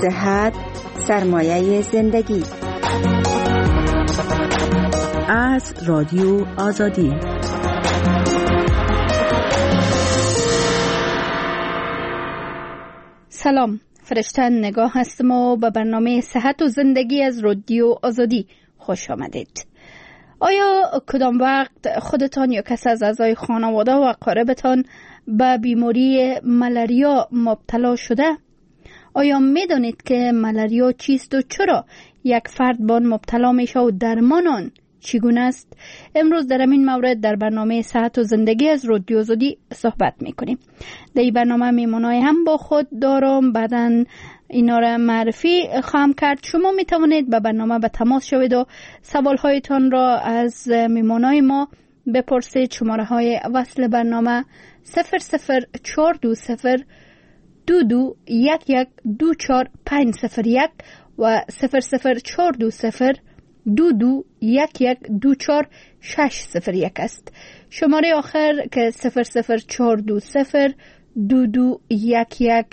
صحت سرمایه زندگی. از رادیو آزادی. سلام، فرشته نگاه هستم و به برنامه صحت و زندگی از رادیو آزادی خوش آمدید. آیا کدام وقت خودتان یا کسی از اعضای خانواده و اقاربتان به بیماری ملاریا مبتلا شده؟ آیا می دانید که ملاریا چیست و چرا یک فرد به آن مبتلا میشه و درمان آن چگونه است؟ امروز در این مورد در برنامه صحت و زندگی از رادیو آزادی صحبت میکنیم. در این برنامه میمونای هم با خود دارم، بعداً اینا را معرفی خواهم کرد. شما می توانید به برنامه به تماس شوید و سوالهایتان را از میمونای ما بپرسید. شماره های وصل برنامه 00420 22 11 24501 و 00420 22 11 24601 است. شماره آخر که 00420 22 11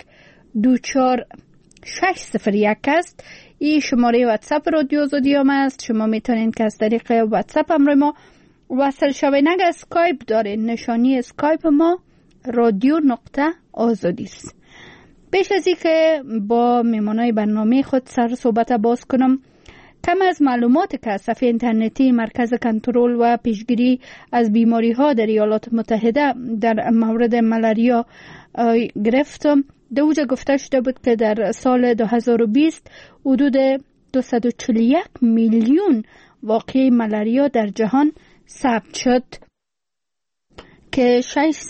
24601 است. این شماره واتساپ رادیو آزادی هم است. شما میتونید که از طریق واتساپ همراه ما وصل شوید. اگر اسکایپ دارین، نشانی اسکایپ ما رادیو نقطه آزادی است. پیش از این که با میمانای برنامه خود سر صحبت باز کنم، کم از معلوماتی که از صفحه اینترنتی مرکز کنترل و پیشگیری از بیماری ها در ایالات متحده در مورد ملاریا گرفتم، در اوجه گفته شده بود که در سال 2020 حدود 241 میلیون واقعه ملاریا در جهان ثبت شد که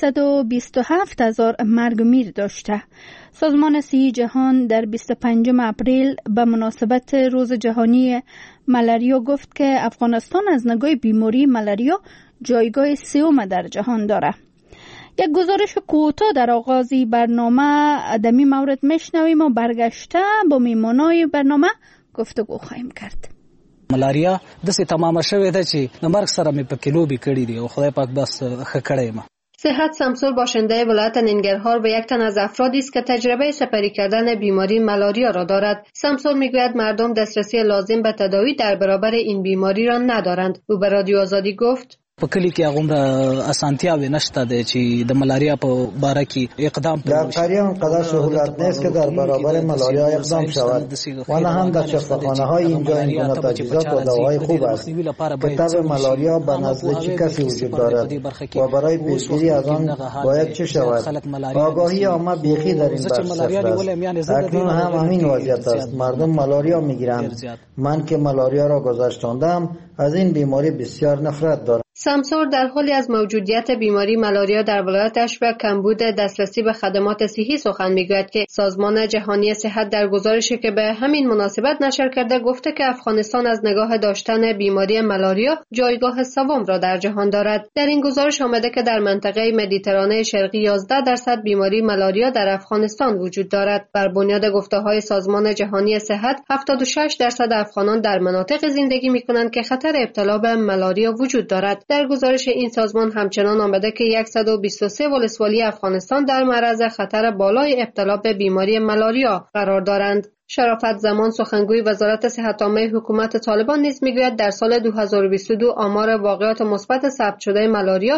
627,000 مرگ و میر داشته. سازمان صحی جهان در 25 اپریل به مناسبت روز جهانی ملاریا گفت که افغانستان از نگاه بیماری ملاریا جایگاه سوم در جهان داره. یک گزارش کوتاه در آغازی برنامه در این مورد میشنویم و برگشته با میمانای برنامه گفتگو خواهیم کرد. ملاریا داسې تمامه شوې ده چې د مرګ سره مې پکې لوبې کړي دي او خدای پاک بس ښه کړی یم. صحت سمسور باشنده ولایت ننگرهار به یک تن از افرادی است که تجربه سپری کردن بیماری ملاریا را دارد. سمسور میگوید مردم دسترسی لازم به تداوی در برابر این بیماری را ندارند. او به رادیو آزادی گفت: په کلی کې هغومره اسانتیاوې نشته دی چې د ملاریا په باره کې اقدام در قریه آنقدر سهولت نیست که در برابر ملاریا اقدام شود و نه هم در شفاخانه‌های اینجا این گونه تجهیزات و دواهای خوب است. کتاب ملاریا به نزد چه کسی وجود دارد و برای پیشگیری از آن باید چه شود؟ آگاهی عامه بیخی در این بخش صفر است. اکنون هم همین وضعیت است. مردم ملاریا میگیرند. من که ملاریا را گذشتاندم از این بیماری بسیار نفرت دارم. سمسور در حالی از موجودیت بیماری ملاریا در ولایتش و کمبود دسترسی به خدمات صحی سخن میگوید که سازمان جهانی صحت در گزارشی که به همین مناسبت نشر کرده گفته که افغانستان از نگاه داشتن بیماری ملاریا جایگاه سوم را در جهان دارد. در این گزارش آمده که در منطقه مدیترانه شرقی 11% بیماری ملاریا در افغانستان وجود دارد. بر بنیاد گفته‌های سازمان جهانی صحت 76% افغانان در مناطق زندگی می‌کنند که خطر ابتلا به ملاریا وجود دارد. در گزارش این سازمان همچنان آمده که 123 ولسوالی افغانستان در معرض خطر بالای ابتلا به بیماری ملاریا قرار دارند. شرافت زمان سخنگوی وزارت صحت عامه حکومت طالبان نیز میگوید در سال 2022 آمار واقعات مثبت ثبت شده ملاریا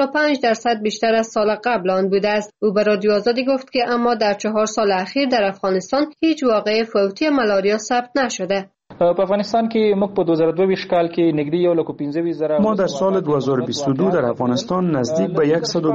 45% بیشتر از سال قبل آن بوده است. او به رادیو آزادی گفت که اما در 4 سال اخیر در افغانستان هیچ واقعه فوتی مالاریا ثبت نشده. په افغانستان کې موږ په 2022 کال کې نږدې 1.15 ما در سال 2022 در افغانستان نزدیک به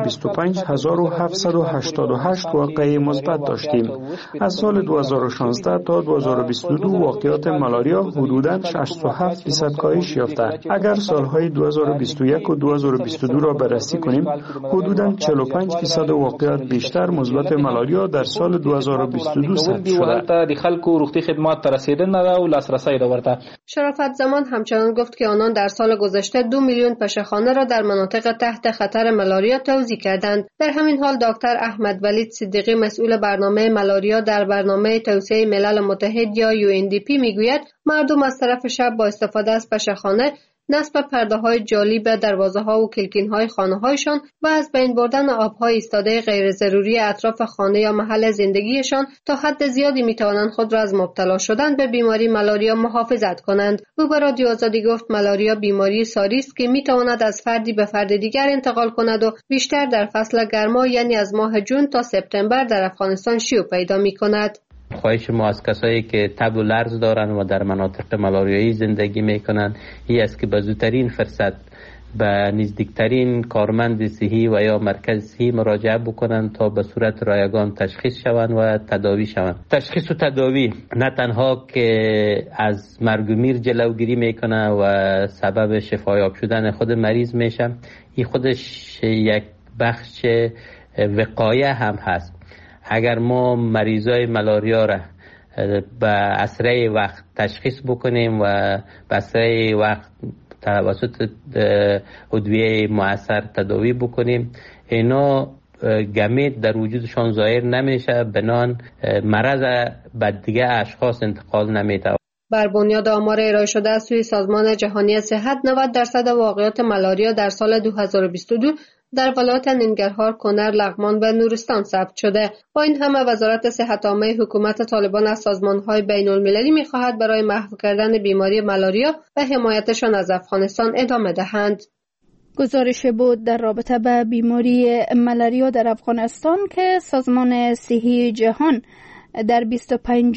125788 واقعه مثبت داشتیم. از سال 2016 تا 2022 واقعات ملاریا حدوداً 67% کاهش یافته. اگر سالهای 2021 و 2022 را بررسی کنیم، حدوداً 45% واقعات بیشتر مثبت ملاریا در سال 2022 ثبت شده. د خلکو روغتي خدمات ته رسیدنه او لاسرسی شرافت زمان همچنان گفت که آنان در سال گذشته 2 میلیون پشهخانه را در مناطق تحت خطر ملاریا توزیع کردند. در همین حال دکتر احمد ولید صدیقی مسئول برنامه ملاریا در برنامه توسعه ملل متحد یا UNDP میگوید مردم از طرف شب با استفاده از پشهخانه نصب پرده‌های جالی به دروازه‌ها و کلکین‌های خانه‌هایشان و از بین بردن آب‌های ایستاده غیر ضروری اطراف خانه یا محل زندگیشان تا حد زیادی می‌توانند خود را از مبتلا شدن به بیماری ملاریا محافظت کنند. او به رادیو آزادی گفت ملاریا بیماری ساری است که می‌تواند از فردی به فرد دیگر انتقال کند و بیشتر در فصل گرما یعنی از ماه جون تا سپتامبر در افغانستان شیوع پیدا می‌کند. خواهش ما از کسایی که تب و لرز دارن و در مناطق ملاریایی زندگی میکنن این است که به زودترین فرصت به نزدیکترین کارمند صحی و یا مرکز صحی مراجعه بکنن تا به صورت رایگان تشخیص شوند و تداوی شوند. تشخیص و تداوی نه تنها که از مرگ و میر جلوگیری میکنه و سبب شفایاب شدن خود مریض میشه، این خودش یک بخش وقایه هم هست. اگر ما مریضای ملاریا را به اسرع وقت تشخیص بکنیم و به اسرع وقت توسط ادویه مؤثر تداوی بکنیم، اینا گمید در وجودشان ظاهر نمیشه، بنان مرض به دیگه اشخاص انتقال نمیده. بر بنیاد آمار ارائه شده از سوی سازمان جهانی صحت 90% واقعات ملاریا در سال 2022 در ولایت ننگرهار، کنر، لغمان و نورستان ثبت شده. با این همه وزارت صحت عامه حکومت طالبان از سازمان‌های بین‌المللی می‌خواهد برای محو کردن بیماری ملاریا و حمایتشان از افغانستان ادامه دهند. گزارش بود در رابطه با بیماری ملاریا در افغانستان که سازمان صحی جهان در 25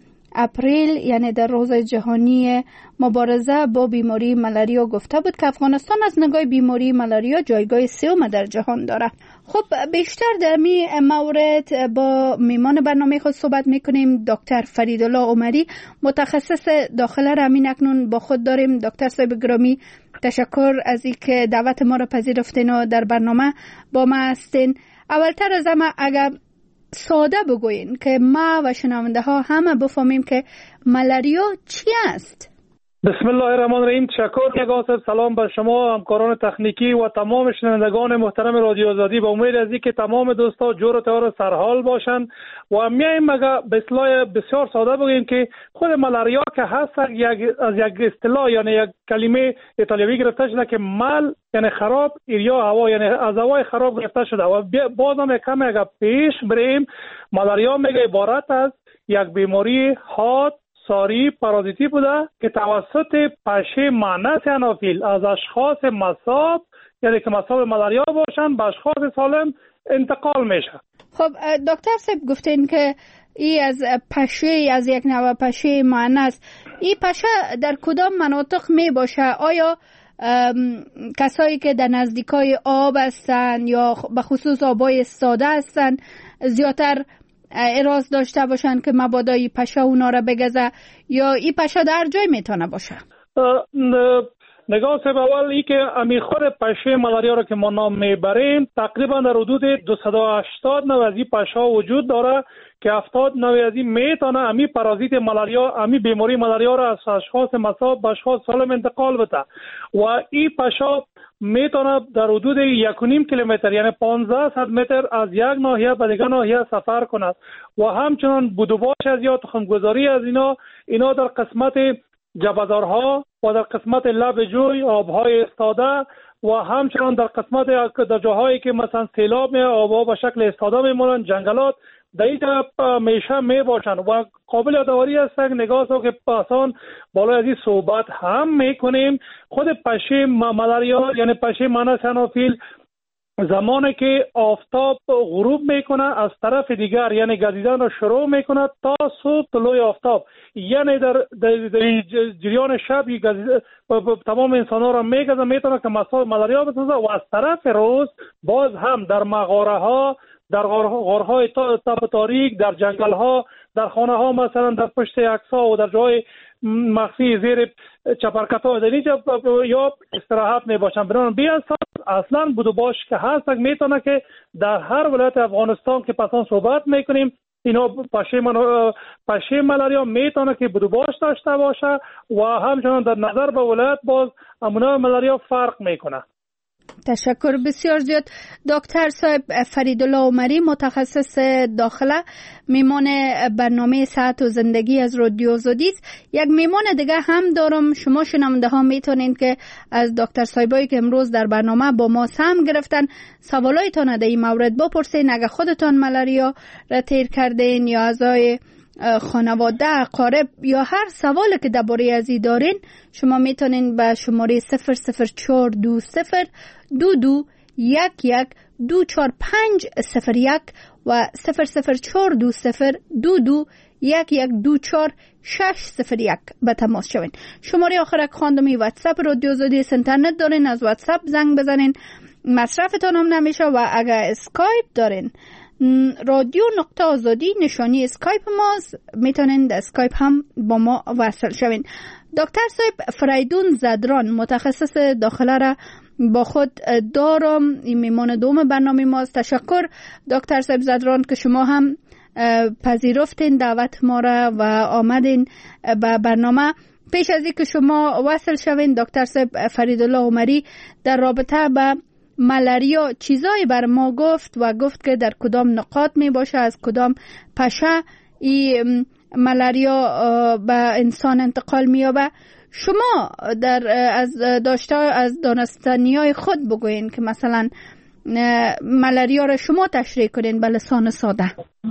اپریل یعنی در روز جهانی مبارزه با بیماری ملاریا گفته بود که افغانستان از نگاه بیماری ملاریا جایگاه سوم در جهان داره. خب بیشتر در می مورد با میمان برنامه خود صحبت میکنیم. دکتر فریدالله عمری متخصص داخله را همین اکنون با خود داریم. دکتر صاحب گرامی، تشکر از اینکه دعوت ما را پذیرفتین و در برنامه با ما هستین. اولتر از همه اگر ساده بگوین که ما و شنونده ها همه بفهمیم که ملاریا چی است. بسم الله الرحمن الرحیم. تشکر نگاه صاحب. سلام به شما همکاران تکنیکی و تمام شنوندگان محترم رادیو آزادی. با امید از اینکه تمام دوستا جور و تیار سرحال باشند و میایم مگه به اصطلاح بسیار ساده بگیم که خود ملاریا که هست از یک اصطلاح یعنی یک کلمه ایتالیایی گرفته شده که مل یعنی خراب، ایریا هوا یعنی از هوای خراب گرفته شده و بازم یک کم اگه پیش بریم ملاریا میگه عبارت از یک بیماری حاد ساری پارازیتی بوده که توسط پشه مانس انافیل از اشخاص مصاب یعنی که مصاب ملاریا باشن به اشخاص سالم انتقال میشه. خب دکتر صاحب گفتین که ای از پشه از یک نوع پشه مانس، این پشه در کدام مناطق می باشه؟ آیا کسایی که در نزدیکای آب هستن یا به خصوص آبای استاده هستن زیادتر اراز داشته باشن که مبادا ای پشه اونا را بگزه یا ای پشه در جای میتونه باشه؟ نگاه صاحب، اول ای که امی خود پشه ملاریا را که ما نام میبریم تقریبا در حدود 280 نوع از این پشه وجود داره که 70 نوع از این میتونه امی پارازیت ملاریا، امی بیماری ملاریا را از اشخاص مصاب به اشخاص سالم انتقال بده و این پشه میتونه در حدود 1.5 کیلومتر یعنی 1500 متر از یک ناحیه به دیگر ناحیه سفر کند و همچنان بودوباش از یا تخمگذاری از اینا در قسمت جبهدارها و در قسمت لب جوی آبهای استاده و همچنان در قسمت در جاهایی که مثلا سیلاب آبها به شکل استاده میمونن، جنگلات در اینجا میشه می باشن و قابل یادآوری است. نگاه سو که آسان بالای از این صحبت هم میکنیم. خود پشه ملاریا یعنی پشه مانس انافیل زمانی که آفتاب غروب میکنه از طرف دیگر یعنی گزیدن را شروع میکنه تا صبح طلوع آفتاب یعنی در جریان شب تمام انسان ها را میگزه میتونه که مصاب ملاریا بسازه و از طرف روز باز هم در مغاره ها، در غارهای تب تاریک، در جنگل ها، در خانه ها مثلا در پشت عکس‌ها و در جای مخفی زیر چپرکت ها در اینجا یا استراحت می باشن. بنابراین بیاساس اصلا بودوباش که هست میتونه که در هر ولایت افغانستان که پسان صحبت میکنیم اینا پشه ملاریا میتونه که بودوباش داشته باشه و همچنان در نظر به ولایت باز امونه ملاریا فرق میکنه. تشکر بسیار زیاد. دکتر صاحب فریدالله عمری، متخصص داخله، میمان برنامه صحت و زندگی از رادیو آزادی است. یک میمان دیگه هم دارم. شما شنونده ها میتونین که از دکتر صاحبایی که امروز در برنامه با ما سهم گرفتن سوالایتان در این مورد بپرسین. اگه خودتان ملاریا را تیر کردین یا اعضای خانواده، اقارب یا هر سوالی که درباره ازی دارین، شما میتونین به شماره 00420 22 11 24501 و 00420 22 11 24601 به تماس شوین. شماره آخر که خواندم واتساپ رادیو آزادی است. اینترنت دارین، از واتساپ زنگ بزنین، مصرفتان هم نمیشه. و اگر اسکایپ دارین، رادیو نقطه آزادی نشانی اسکایپ ماست، میتونین در اسکایپ هم با ما وصل شوین. دکتر صاحب فریدون زدران، متخصص داخله را با خود دارم، این میمان دوم برنامه ماست. تشکر دکتر صاحب زدران که شما هم پذیرفتین دعوت ما را و آمدین به برنامه. پیش از اینکه شما وصل شوین، دکتر صاحب فریدالله عمری در رابطه به ملاریا چیزایی بر ما گفت و گفت که در کدام نقاط می باشه، از کدام پشه این ملاریا به انسان انتقال می‌یابه. شما از دانستنیای خود بگوین که مثلا ملاریا را شما تشریح کنین به لسان ساده.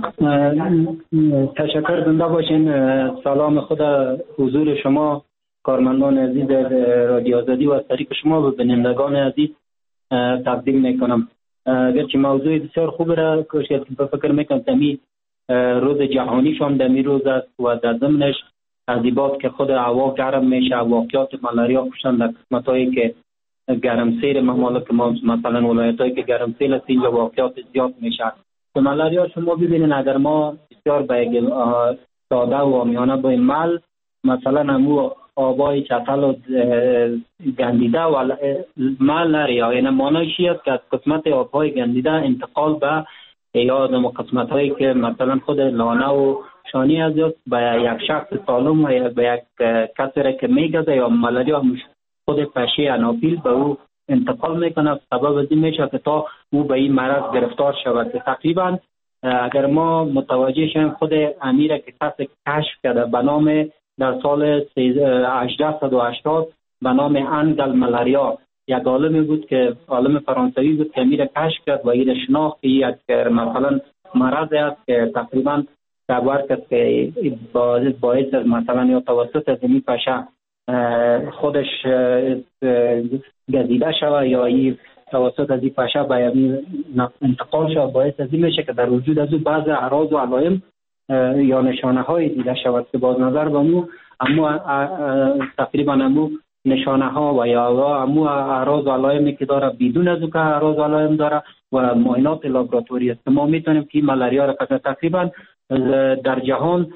تشکر، زنده باشین. سلام خود حضور شما کارمندان عزیز رادیو آزادی و از طریق شما به بینندگان عزیز تقدیم میکنم. گرچه موضوع بسیار خوب را که فکر میکنم تمی روز جهانی شام دمی روز است و در ضمنش از ایباد که خود هوا گرم میشه، واقعیات ملاریا کشتن در قسمتایی که گرمسیر ممالک ما، مثلا ولایتایی که گرمسیر است، اینجا واقعیات زیاد میشه. تو ملاریا شما ببینید اگر ما بسیار به ساده و عامیانه با مل، مثلا همو آبای چتل و گندیده و ملاریا، یعنی مانایشی است که از قسمت آبهای گندیده انتقال به یا قسمت هایی که مثلا خود لانه و شانی از به یک شخص سالم و به یک کسی که میگذه یا ملاریا خود پشه اناپیل به او انتقال میکنه. سبب از این میشه که تا او به این مرض گرفتار شود. تقریبا اگر ما متوجه شیم خود امیر که کسی کشف کرده به نام در سال 1880 به نام انگل ملاریا، یک عالمی بود که عالم فرانسوی بود که امیر کشف کرد و این شناخت یک مثلا مرض است که تقریبا خبر کرد که باعث مثلا یا توسط از این پشه خودش گزیده شود یا این توسط از این پشه به انتقال شود، باعث از این میشه که در وجود از او بعض اعراض و علائم یا نشانه های دیده شود که باز نظر به امو تقریبا امو نشانه ها و یا امو اعراض و علائمی که داره بدون از او که اعراض و علائم داره و معاینات لابراتوری است ما میتونیم که ملاریا را تقریبا در جهان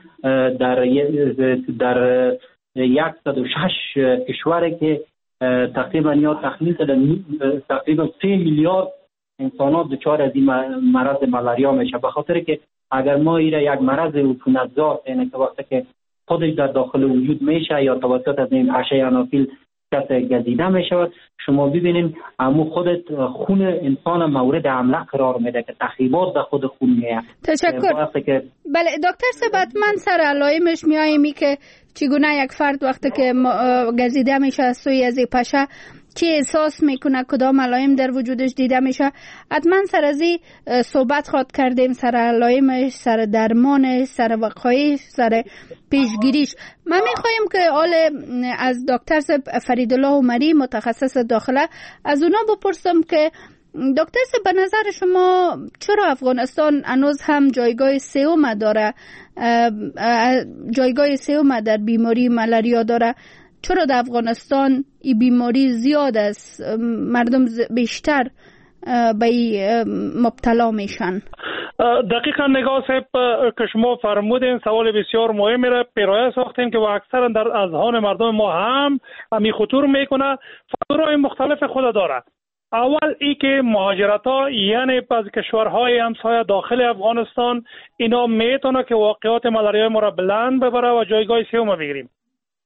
در 106 کشوری که تقریبا یا تخمین تقریبا 3 میلیارد انسانات دچار از این مرض ملاریا میشه. به خاطر که اگر ما ایره یک مرض عفونتزا، یعنی که وقتی که خودش در داخل وجود میشه یا توسط از این پشه انافیل کسی گزیده میشود، شما ببینید امو خودت خون انسان مورد حمله قرار میده که تخریبات در خود خون میه. تشکر. بله دکتر صاحب، من سر علائمش میایمی که چگونه یک فرد وقتی که گزیده میشه از سوی از پشه چی احساس میکنه، کدام علائم در وجودش دیده میشه. حتما سر از این صحبت خواد کردیم، سر علائمش، سر درمانش، سر وقایعش، سر پیشگیریش. من میخوایم که از دکتر فریدالله عمری متخصص داخله از اونا بپرسم که دکتر صاحب به نظر شما چرا افغانستان هنوز هم جایگاه سوم داره، جایگاه سوم در بیماری ملاریا داره؟ چرا در افغانستان این بیماری زیاد است، مردم بیشتر به این مبتلا میشن؟ دقیقا نگاه صاحب که شما فرمودین سوال بسیار مهمی را پیرایه ساختین که اکثرا در اذهان مردم ما هم همی خطور میکنه. فاکتورهای مختلف خود داره. اول ای که مهاجرت ها، یعنی از کشورهای همسایه داخل افغانستان، اینا میتونه که واقعات ملاریا ما را بلند ببره و جایگاه سوم بگیریم.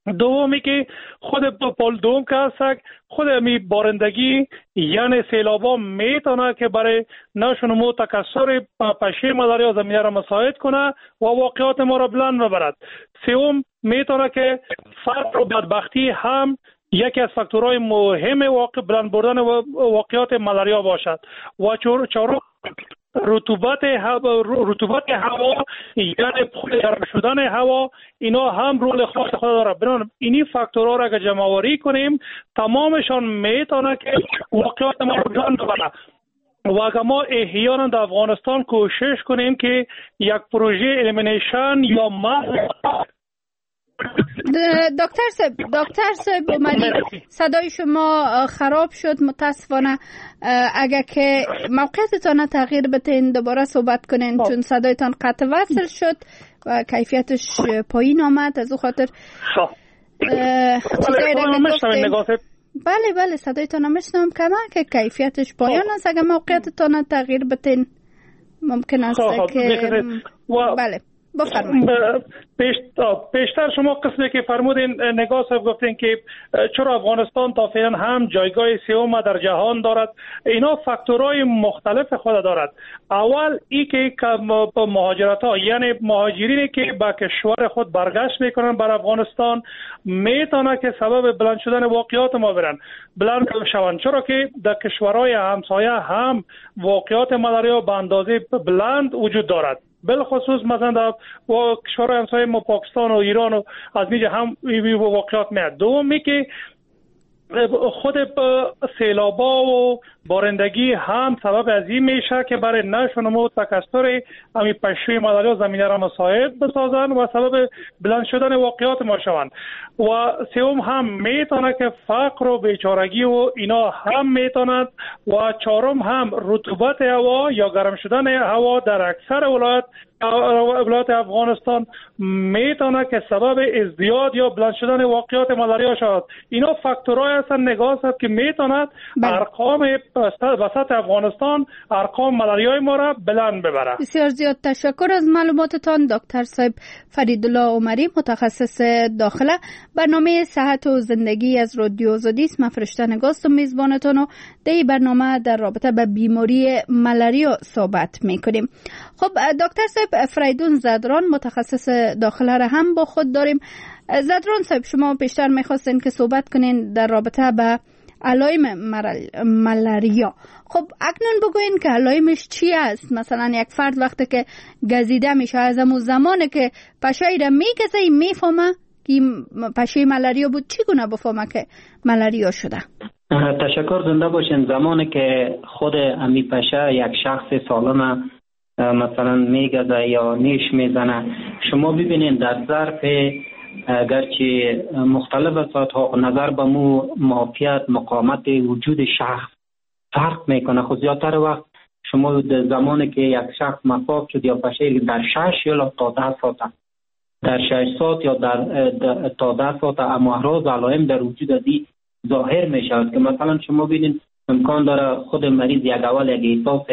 دومی که خود پول دوم که هست خود می بارندگی یعنی سیلابا میتونه که برای نشونمو تکثر پشه ملاریا زمینه را مساعد کنه و واقعات ما را بلند ببرد. سوم میتونه که فقر و بدبختی هم یکی از فاکتورهای مهم بلند بردن واقعات ملاریا باشد و چهارم رطوبت هوا یعنی گرم شدن هوا اینا هم رول خاص خود داره. بنابراین اینی فاکتورها را که جمع آوری کنیم تمامشان میتونه که واقعات ما رو بلند ببره و اگر ما احیانا در افغانستان کوشش کنیم که یک پروژه الیمینیشن یا دکتر صاحب اومدی صدای شما خراب شد متاسفانه. اگر که موقعیتتان تغییر بدین دوباره صحبت کنین چون صدایتان قطع وصل شد و کیفیتش پایین آمد. از او خاطر بله صدایتان میشنوم کما که کیفیتش پایین است. اگر موقعیتتان تغییر بدین ممکن است که بله بفرمایید. پیشتر شما قسمی که فرمودین نگاه صاحب گفتین که چرا افغانستان تا فعلا هم جایگاه سوم در جهان دارد. اینا فاکتورهای مختلف خود دارد. اول ای که مهاجرت ها یعنی مهاجرینی که به کشور خود برگشت میکنن بر افغانستان میتونه که سبب بلند شدن واقعات ما بلند شوند، چرا که در کشورهای همسایه هم واقعات ملاریا به اندازه بلند وجود دارد. بالخصوص مثلا در کشورهای همسایه ما پاکستان و ایران و از اینجا هم واقعات میاد. دومی که خود سیلابا و بارندگی هم سبب از این میشه که برای نشونمو تکثر همین پشه ملاریا زمینه را مساعد بسازن و سبب بلند شدن واقعات ما شوند. و سوم هم میتونه که فقر و بیچارگی و اینا هم میتوند. و چهارم هم رطوبت هوا یا گرم شدن هوا در اکثر ولایات افغانستان میتونه که سبب ازدیاد یا بلند شدن واقعات ملاریا شود. اینا فاکتورهای هستن نگاه هست که میتوند ارقام وسط افغانستان ارقام ملاریای ما را بلند ببره. بسیار زیاد تشکر از معلوماتتان دکتر صاحب فریدالله عمری متخصص داخله. برنامه صحت و زندگی از رادیو آزادی است. من فرشته نگاست و میزبانتان و در این برنامه در رابطه به بیماری ملاریا صحبت میکنیم. خب دکتر صاحب فریدون زدران متخصص داخله را هم با خود داریم. زدران صاحب شما بیشتر میخواستین که صحبت کنین در رابطه به علائم ملاریا. خب اکنون بگوین که علائمش چی است؟ مثلا یک فرد وقتی که گزیده میشه از همون زمانی که پشه‌ای را میگزه میفهمه که پشه ملاریا بود چگونه بفهمه که ملاریا شده؟ تشکر. زنده باشین. زمانی که خود امی پشه یک شخص سالم مثلا میگزه یا نیش میزنه شما ببینید در ظرف اگرچه مختلف ساعت‌ها نظر به معافیت مقاومت وجود شخص فرق میکنه. خود زیادتر وقت شما در زمانی که یک شخص مصاب شد یا پشه در 6 یا تا 10 ساعت در 6 ساعت یا در تا 10 ساعت امراض علائم در وجود ازی ظاهر میشود که مثلا شما ببینید امکان داره خود مریض یک اول یک احساس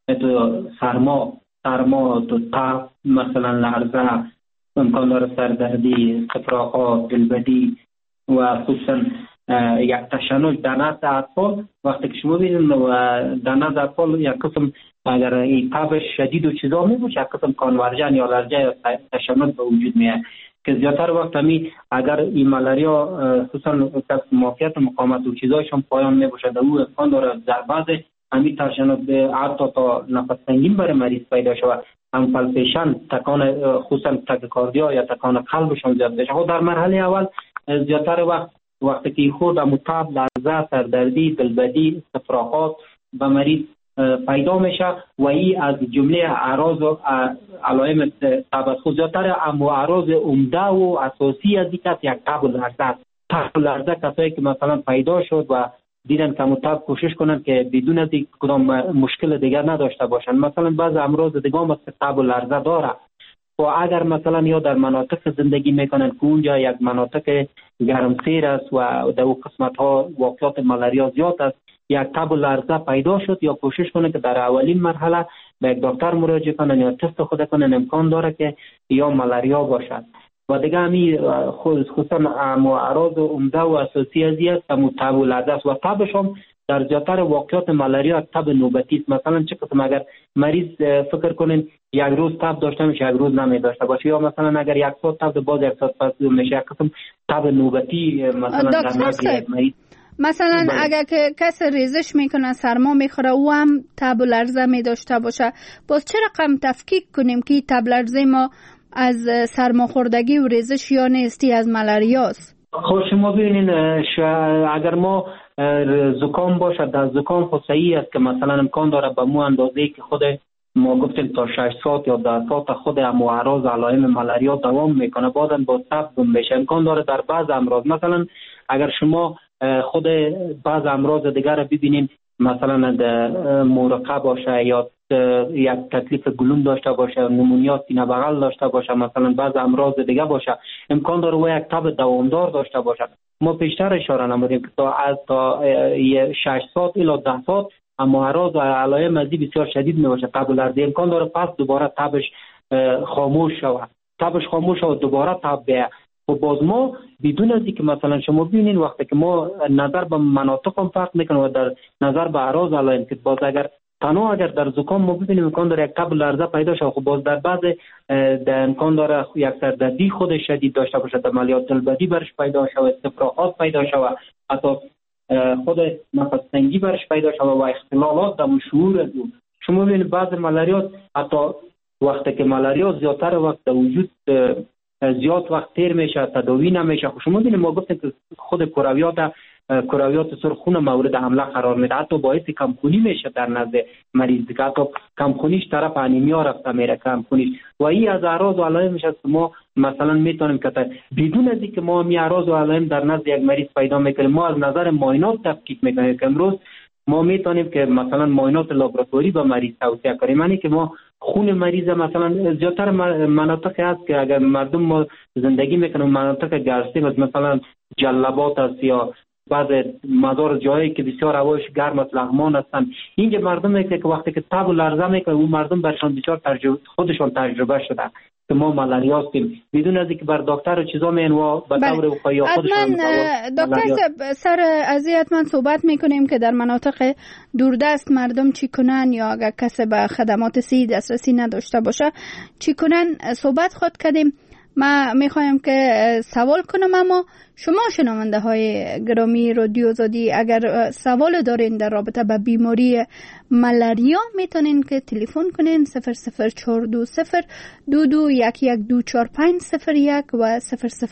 سرما تو تب مثلا لرزه، امکان داره سردردی، استفراغات، دلبدی و خصوصا یک تشنج در نزد اطفال. وقتی که شما ببینید در نزد اطفال یک قسم اگر این تب شدید و چیزا میباشه یک قسم کانورژن یا لرزه یا تشنج به وجود میاد که زیادتر وقت همی اگر این ملاریا خصوصا معافیت و مقاومت و چیزایشون پایان میباشه در او امکان داره در بعض همین تشنج حتی تا نفس تنگی برای مریض پیدا شود، هم پلپیشن تکان خصوصا تاکیکاردیا یا تکان قلبشون زیاد بشه. خود در مرحله اول زیادتر وقتی که خود متعب لرزه، سردردی، دلبدی، استفراغات به مریض پیدا میشه و این از جمله اعراض و علائم تب خود زیادتر اعراض عمده و اساسی از این یک تب و لرزه است. تب و لرزه کسایی که مثلا پیدا شد و دیدن که متعب کوشش کنن که بدون از کدام مشکل دیگر نداشته باشن. مثلا بعض امراض دیگه هم است تب و لرزه داره و اگر مثلا یا در مناطق زندگی میکنن که اونجا یک مناطق گرمسیر است و در اون قسمت ها واقعات ملاریا زیاد است، یک تب و لرزه پیدا شد یا کوشش کنن که در اولین مرحله به یک دکتر مراجعه کنن یا تست خود کنن، امکان داره که یا ملاریا باشد. و دیگه همین خصوصا اعراض عمده و اساسی ازی است که تب و لرزه است و تبش هم در زیاتر واقعات ملاریا تب نوبتی است. مثلا چه قسم اگر مریض فکر کنین یک روز تب داشته میشه یک روز نمی داشته باشه، یا مثلا اگر یک ساعت تب باز یک ساعت پس میشه یک قسم تب نوبتی مثلا در مریض. مثلا اگر که کس ریزش میکنه سرما میخوره او هم تب و لرزه می داشته باشه، باز چه رقم تفکیک کنیم که تب لرزه ما از سرماخوردگی و ریزش یا نیستی از ملاریاست؟ خب شما ببینین اگر ما زکام باشه در زکام خود صحیح است که مثلا امکان داره به مو اندازه‌ای که خود ما گفتیم تا 6 ساعت یا 10 ساعت خود اعراض علائم ملاریا دوام میکنه، بعداً با تب میشه. امکان داره در بعض امراض مثلا اگر شما خود بعض امراض دیگر رو ببینین، مثلا مورقه باشه یا یک تکلیف گلوم داشته باشه، نمونیا سینه بغل داشته باشه، مثلا بعض امراض دیگه باشه، امکان داره و یک تب دوامدار داشته باشه. ما پیشتر اشاره نمودیم که تا 6 ساعت الی 10 ساعت اما اعراض و علائم ازی بسیار شدید می باشه. تب و لرزه امکان داره پس دوباره تبش خاموش شود دوباره تب بیاد. و باز ما بدون از اینکه مثلا شما ببینین وقتی که ما نظر به مناطق هم فرق میکنه و در نظر به اعراض علائم که باز اگر در زکام ما ببینیم امکان داره یک تب لرزه پیدا شه، خب باز در بعض امکان داره یک سردردی خود شدید داشته باشه، عملیات دلبدی برش پیدا شه و استفراغات پیدا شه و حتی خود نفس تنگی برش پیدا شه و اختلالات در شعور. شما ببینید بعض ملاریات حتی وقتی که ملاریا زیادتر وقت در وجود زیاد وقت تیر میشه تداوی نمیشه. شما ببینید ما گفتیم که خود کرویات سرخ خون مورد حمله قرار میده، حتی باعث کمخونی میشه در نزد مریض، که حتی کمخونیش طرف انیمیا رفته میره کمخونیش. و این از اعراض و علائم میشه ما مثلا میتونیم که بدون از اینکه ما می اعراض و علائم در نزد یک مریض پیدا میکنیم ما از نظر معاینات تفکیک میکنیم که امروز ما میتونیم که مثلا معاینات لابراتوری به مریض توصیه کنیم، یعنی که ما خون مریض مثلا زیادتر مناطق هست که اگر مردم ما زندگی میکنن مناطق گرسنه مثلا جلبات است یا بعض مزار جایی که بسیار هوایش گرم است لغمان هستن، اینجا مردم میگه که وقتی که تب و لرزه میکنه اون مردم برشان بسیار خودشان تجربه شده که ما ملاریا هستیم بدون از اینکه بر دکتر و چیزا میان و به طور وقایع خودشان. دکتر سر ازیت من صحبت میکنیم که در مناطق دوردست مردم چی کنن یا اگر کسی به خدمات صحی دسترسی نداشته باشه چی کنن صحبت خود کردیم. ما میخوایم که سوال کنم، اما شما شنونده های گرامی رادیو آزادی اگر سوال دارین در رابطه با بیماری ملاریا میتونین که تلفن کنین 0042022112450 و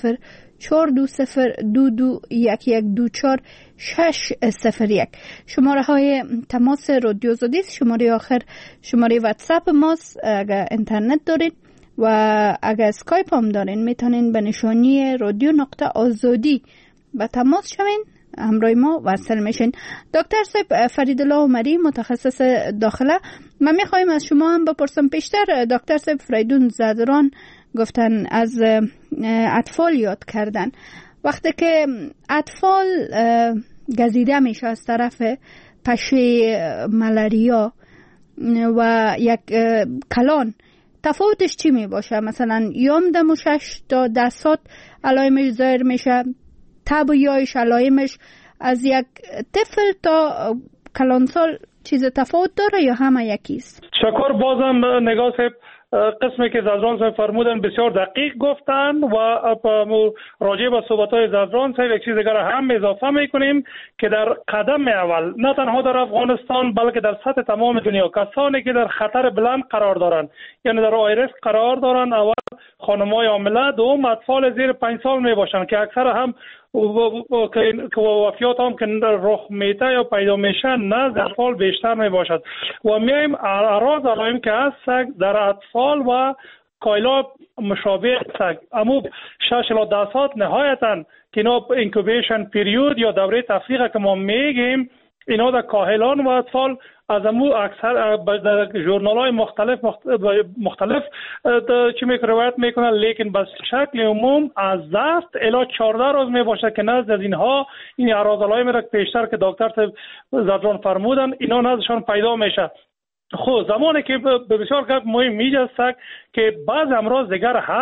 004202211240601. شماره های تماس رادیو آزادی، شماره آخر شماره واتساپ ماست. اگر اینترنت دارین و اگر اسکایپ هم دارین میتونین به نشانی رادیو.آزادی به تماس شوین، همراه ما وصل میشین. دکتر صاحب فریدالله عمری متخصص داخله، من میخوایم از شما هم بپرسم. پیشتر دکتر صاحب فریدون زادران گفتن از اطفال یاد کردن، وقتی که اطفال گزیده میشه از طرف پشه ملاریا و یک کلان، تفاوتش چی می باشه؟ مثلا یوم دم 6 تا 10 ساعت علائمش ظاهر میشه، تب یایش علائمش از یک طفل تا کلانسال چیز تفاوت داره یا همه یکیست؟ شکر. بازم نگاه صاحب قسمی که زادران صاحب فرمودن بسیار دقیق گفتن و راجع به صحبت‌های زادران صاحب یک چیز دیگر هم اضافه میکنیم که در قدم اول نه تنها در افغانستان بلکه در سطح تمام دنیا کسانی که در خطر بلند قرار دارند، یعنی در آیرس قرار دارند، اول خانم‌های حامله، دوم اطفال زیر 5 سال می باشند که اکثر هم که وفیات هم که رخ میته یا پیدا میشه نزد اطفال بیشتر می باشد. و میایم اعراض علائم که هست در اطفال و کایلا مشابه است، اما 6 الی 10 ساعت نهایتا که اینا اینکوبیشن پیریود یا دوره تفریق که ما میگیم، اینا در کاهلان و اطفال از امو اکثر در ژورنال‌های مختلف چی روایت میکنن، لیکن به شکل عموم از 10 الی 14 روز میباشه که نزد از اینها این اعراض علائم را پیشتر که دکتر زادران فرمودن اینا نزدشان پیدا میشه. خب زمانی که به بسیار گپ مهم میجست که بعض امراض دیگر هم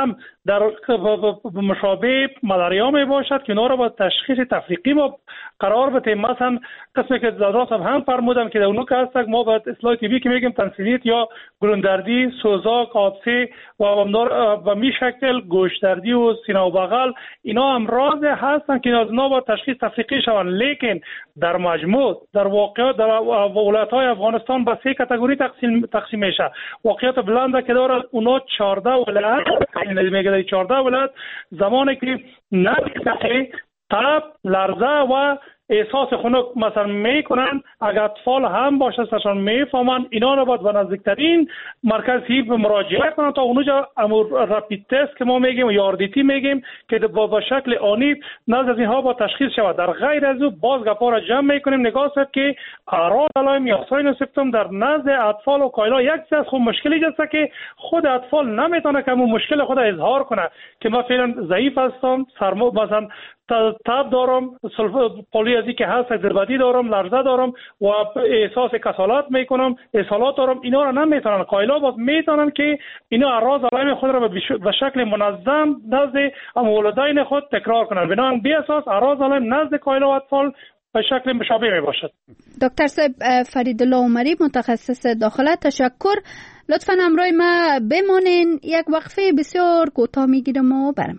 در مشابه ملاریا می باشد که اینا را با تشخیص تفریقی ما قرار بدیم. مثلا قسمی که زادا صاحب هم فرمودن که در اونو که هستک ما باید اصلاح طبی که میگیم تنسیلیت یا گلوندردی، سوزاک، آبسه و می شکل گوشتردی و سینه و بغل، اینا امراض هستن که از اینا با تشخیص تفریقی شوند. لیکن در مجموع در واقعیت در ولایت‌های افغانستان به 3 کاتگوری تقسیم میشه. واقعیت بلند که داره اونا 14 ولایت، یعنی میگه 14 ولایت زمانی که نمیشه تب، لرزه و احساس خنک مثلا میکنن، اگر اطفال هم باشه سرشان میفهمن، اینا رو باید به نزدیکترین مرکز طبی مراجعه کنن تا اونجا امور رپید تست که ما میگیم یا آردیتی میگیم که با شکل آنی نزد اینها با تشخیص شود. در غیر از او باز گپا را جمع میکنیم نگاه کنید که اعراض علائم یا ساین و سیمپتوم در نزد اطفال و کایلا یک چیز از خود مشکلی هست که خود اطفال نمیتونه که اون مشکل خود اظهار کنه که من فعلا ضعیف هستم، سرما مثلا تب دارم، پولیازی که هست، زربدی دارم، لرزه دارم و احساس کسالت میکنم، اسهالات دارم، اینا رو نمیتونن. کایلا باز میتونن که اینا اعراض علائم خود را به شکل منظم نزد والدین خود تکرار کنن. بنابراین بی اساس اعراض علائم نزد کایلا و اطفال به شکل مشابه می باشد. دکتر صاحب فریدالله عمری متخصص داخله، تشکر. لطفاً همراه ما بمانین، یک وقفه بسیار کوتاه میگیرم و برمی.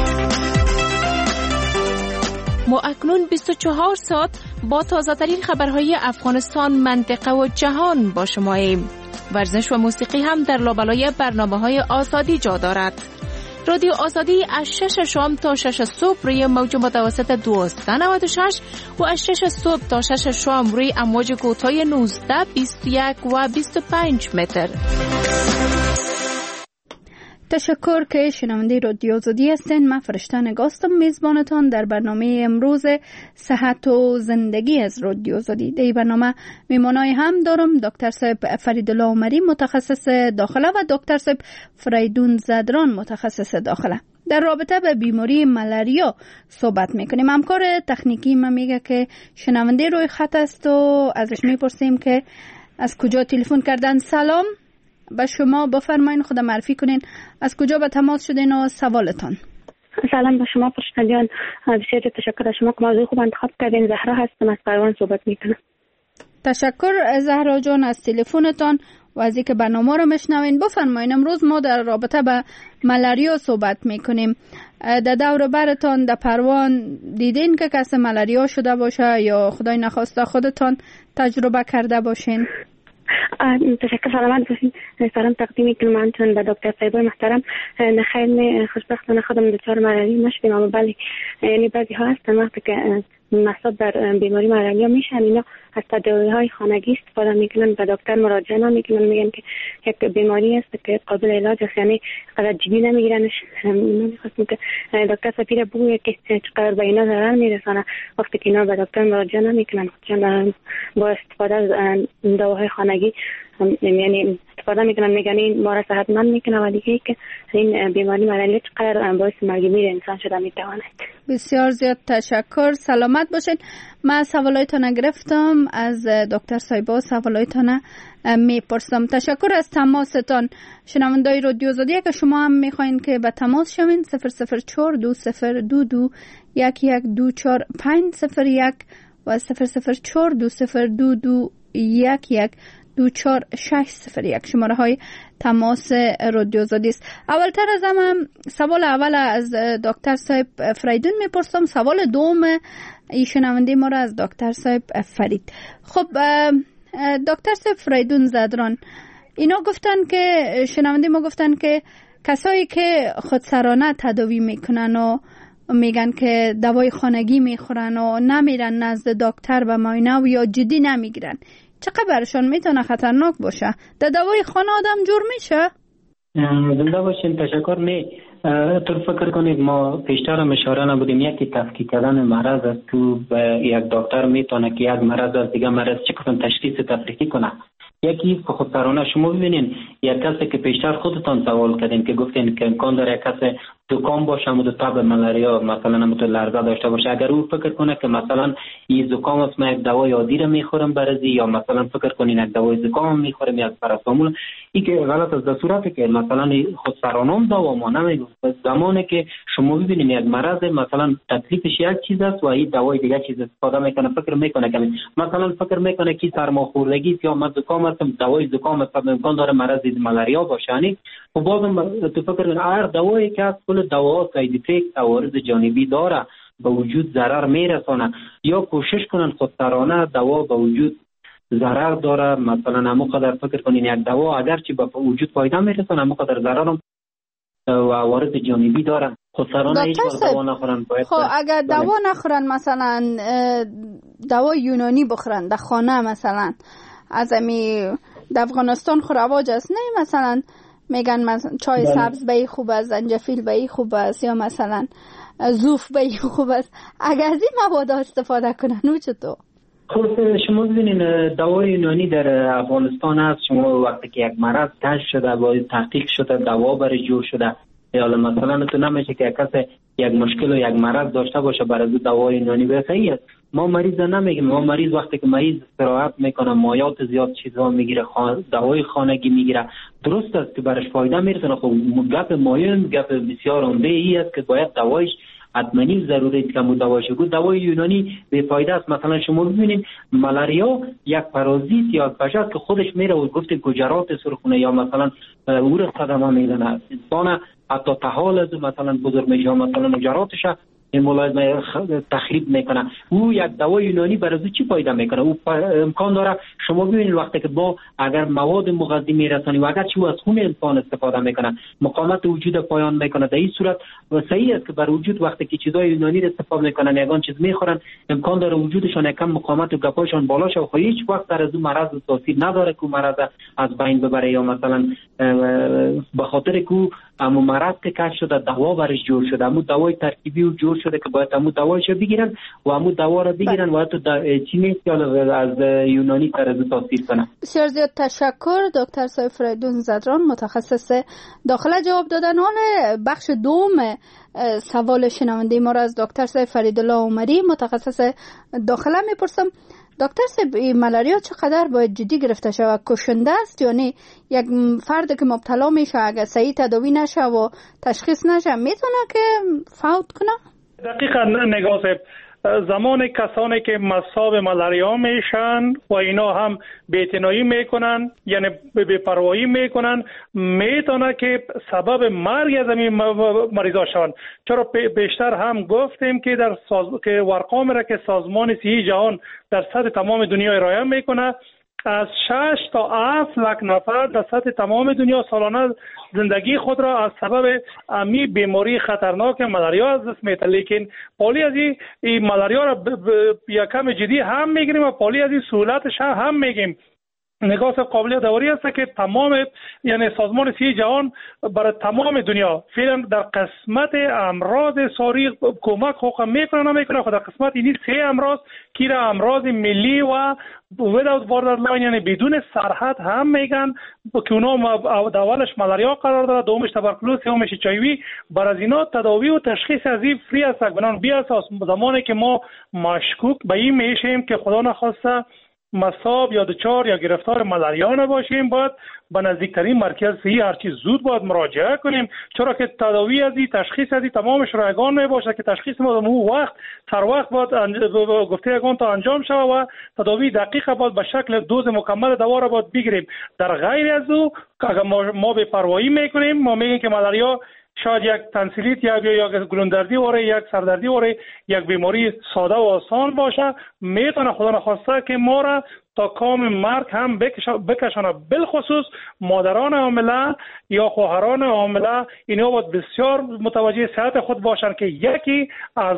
ما اکنون 24 ساعت با تازه‌ترین خبرهای افغانستان، منطقه و جهان با شماییم. ورزش و موسیقی هم در لابلای برنامه‌های آزادی جا دارد. رادیو آزادی از 6 شام تا 6 صبح روی موج متوسط 1296 و از 6 صبح تا 6 شام روی امواج کوتاه 19، 21 و 25 متر. تشکر که شنونده رادیو آزادی هستین. من فرشته نگاستم، میزبانتان در برنامه امروز صحت و زندگی از رادیو آزادی. در برنامه میمانای هم دارم دکتر صاحب فریدالله عمری متخصص داخله و دکتر صاحب فریدون زدران متخصص داخله. در رابطه به بیماری ملاریا صحبت میکنیم. همکار تکنیکی ما میگه که شنونده روی خط است و ازش میپرسیم که از کجا تلفن کردن. سلام به شما، بفرمایین خود معرفی کنین، از کجا به تماس شدین و سوالتان. سلام به شما فرشته جان، بسیار تشکر از شما که موضوع خوب انتخاب کردین. زهرا هستم، از قروان صحبت میکنم. تشکر زهرا جان از تلفنتان و از اینکه برنامه رو میشنوین. بفرمایین امروز ما در رابطه به ملاریا صحبت میکنیم. در دور برتان در پروان دیدین که کسی ملاریا شده باشه یا خدای نخواسته خودتان تجربه کرده باشین؟ تشکر، سلامت باشین. سلام تقدیم میکنم چون به دکتر صاحب محترم. خیلی خوشبختانه خودم دچار ملاریا نشدم، اما بله یعنی بعضی ها هستن وقتی که مصاب در بیماری ملاریا میشن اینا از تداوی‌های خانگی استفاده میکنن، به دکتر مراجعه نمیکنن، میگن که یک بیماری است که قابل علاج است، یعنی قدر جدی نمیگیرنش. میخواستم که دکتر سفیر بگویه که چقدر به اینا ضرر میرسانه وقتی که اینا به دکتر مراجعه نمیکنن، چون با استفاده از دواهای خانگی یعنی استفاده میکنن، میگن این ما را صحتمند میکنه و دیگه که این بیماری ملاریا چقدر باعث مرگ میر انسان شده میتواند. بسیار زیاد تشکر، سلامت باشین. من سوالایتان گرفتم از دکتر صاحبا، سوالایتان میپرسم. تشکر از تماستان. شنوندای رادیو آزادی که شما هم میخواین که به تماس شوین 004 2022 1124501 و 004 2022 1124601 شماره های تماس رادیو آزادی است. اولتر از همه سوال اول از دکتر صاحب فریدون میپرسم، سوال دوم ای شنونده ما را از دکتر صاحب فرید. خب دکتر صاحب فریدون زدران، اینا گفتن که شنونده ما گفتن که کسایی که خودسرانه تداوی میکنن و میگن که دوای خانگی میخورن و نمیرن نزد دکتر و معاینه و یا جدی نمیگیرن، چقدر برشان میتونه خطرناک باشه؟ در دوای خانه آدم جور میشه؟ زنده باشین. تشکر. نه تو فکر کنید ما پیشتر هم اشاره نبودیم، یکی تفکیک کردن مرض است که به یک دکتر میتونه که یک مرض از دیگه مرض چه قسم تشخیص تفریقی کنه. یکی خودسرانه شما ببینین یک کسی که پیشتر خودتان سوال کردین که گفتین که امکان داره یک کسی زکام باشه و تب ملاریا مثلا همونطور لرزه داشته باشه، اگر او فکر کنه که مثلا این زکام است، من یک دوای عادی را میخورم برزی، یا مثلا فکر کنین یک دوای زکام میخورم یا پاراسیتامول، این که غلط است. در صورتی که مثلا خودسرانم دوا ما نمیگم، زمانی که شما ببینید یک مرض مثلا تکلیفش یک چیز است و این دوای دیگه چیز استفاده میکنه، فکر میکنه که مثلا فکر میکنه که سرماخوردگی یا زکام است، دوای زکام است، امکان داره مرض ملاریا باشه. یعنی و بازم تو فکر کن هر دوایی که از کل دوا ساید افکت عوارض جانبی داره، به وجود ضرر میرسانه، یا کوشش کنن خودسرانه دوا به وجود ضرر داره، مثلا همون قدر فکر کنین یک دوا اگرچه به وجود فایده میرسانه همون قدر ضرر هم و عوارض جانبی داره. خودسرانه هیچ وقت دوا نخورن. خب اگر دوا نخورن، مثلا دوا یونانی بخورن در خانه، مثلا از امی در افغانستان خو رواج است، نه مثلا میگن مثلا چای سبز به خوب است، زنجفیل به خوب است، یا مثلا زوف به خوب است، اگر از این مواد استفاده کنن او چطور؟ خب شما ببینین دوای یونانی در افغانستان هست. شما وقتی که یک مرض کشف شده و تحقیق شده دوا برای جور شده، یا مثلا تو نمیشه که کسی یک مشکل و یک مرض داشته باشه برای دوای یونانی به صحیح است. ما مریض نمیگیم، ما مریض وقتی که مریض استراحت میکنه، مایات زیاد چیزها میگیره، دوای خانگی میگیره، درست است که برش فایده میرسونه. خب گپ مایم گپ بسیار عمده ای است که باید دوایش حتماً ضروری است که دواش بود. دوای یونانی به فایده است. مثلا شما ببینید ملاریا یک پارازیت یا بچه که خودش میره و گفت گجرات سرخونه یا مثلا او را صدمه میزنه، انسان حتی تحال از مثلا بزرگ میشه، مثلا گجراتش ملازمه تخریب میکنه. او یک دوای یونانی برای چی فایده میکنه؟ او امکان داره شما ببینید وقتی که با اگر مواد مغذی میرسانی و اگر چی از خون انسان استفاده میکنه، مقاومت وجود پایان میکنه. در این صورت صحیح است که بر وجود وقتی که چیزای یونانی استفاده میکنن، یگان چیز میخورن، امکان داره وجودشان یکم مقاومت و گپاشان بالا شه و هیچ وقت در از اون مرض تاثیر نداره که مرض از بین ببره، یا مثلا به خاطر که امو مرض که کشف شده دوا برش جور شده، امو دوای ترکیبی و جور شده که باید امو دوایشو بگیرن و امو دوا رو بگیرن و تو چی نیست از یونانی طرز تاثیر کنه. بسیار زیاد تشکر دکتر صاحب فریدون زدران، متخصص داخله جواب دادن. حال بخش دوم سوال شنونده ما را از دکتر صاحب فریدالله عمری متخصص داخله میپرسم. دکتر صاحب ملاریا چقدر باید جدی گرفته شود؟ کشنده است؟ یعنی یک فرد که مبتلا میشه اگر صحیح تداوی نشه و تشخیص نشه میتونه که فوت کنه؟ دقیقاً نگاه صاحب، زمان کسانی که مصاب ملاریا میشن و اینا هم بی‌اعتنایی میکنن، یعنی بی‌پروایی میکنن، میتونه که سبب مرگ از این مریضا شون. چرا بیشتر هم گفتیم که در که ارقام را که سازمان صحی جهان در سطح تمام دنیا ارائه میکنه، از 6 تا 7 لک نفر در سطح تمام دنیا سالانه زندگی خود را از سبب امی بیماری خطرناک ملاریا از دست میده. لیکن پالی از این ملاریا را یکم جدی هم میگیریم و پالی از این سهولتش هم میگیم. نگاه قابل دوری است که تمام یعنی سازمان صحی جهان برای تمام دنیا فعلا در قسمت امراض ساری کمک حقوق میکنه خود در قسمت این 3 امراض که را امراض ملی و without borderline یعنی بدون سرحد هم میگن که اونا اولش ملاریا قرار داره، دومش تبرکلوز، سومش HIV. بر از اینا تداوی و تشخیص از این فری است. بنابراین بی اساس زمانی که ما مشکوک به این میشیم که خدا نخواسته مصاب یا دچار یا گرفتار ملاریا نباشیم، باید به نزدیکترین مرکز صحی هرچی زود باید مراجعه کنیم، چرا که تداوی از این تشخیص از این تمامش رایگان نباشه که تشخیص ما در وقت سر وقت باید گفته یگان تا انجام شود و تداوی دقیق باید به شکل دوز مکمل دوا را باید بگیریم. در غیر از او اگر ما بی‌پروایی میکنیم، ما میگیم که ملاریا شاید یک تنسیلیت یا گلوندردی واره، یک سردردی واره، یک بیماری ساده و آسان باشه، میتونه خدا نخواسته که ما را تا کام مرگ هم بکشانه. بالخصوص مادران حامله یا خواهران حامله اینا باید بسیار متوجه صحت خود باشند که یکی از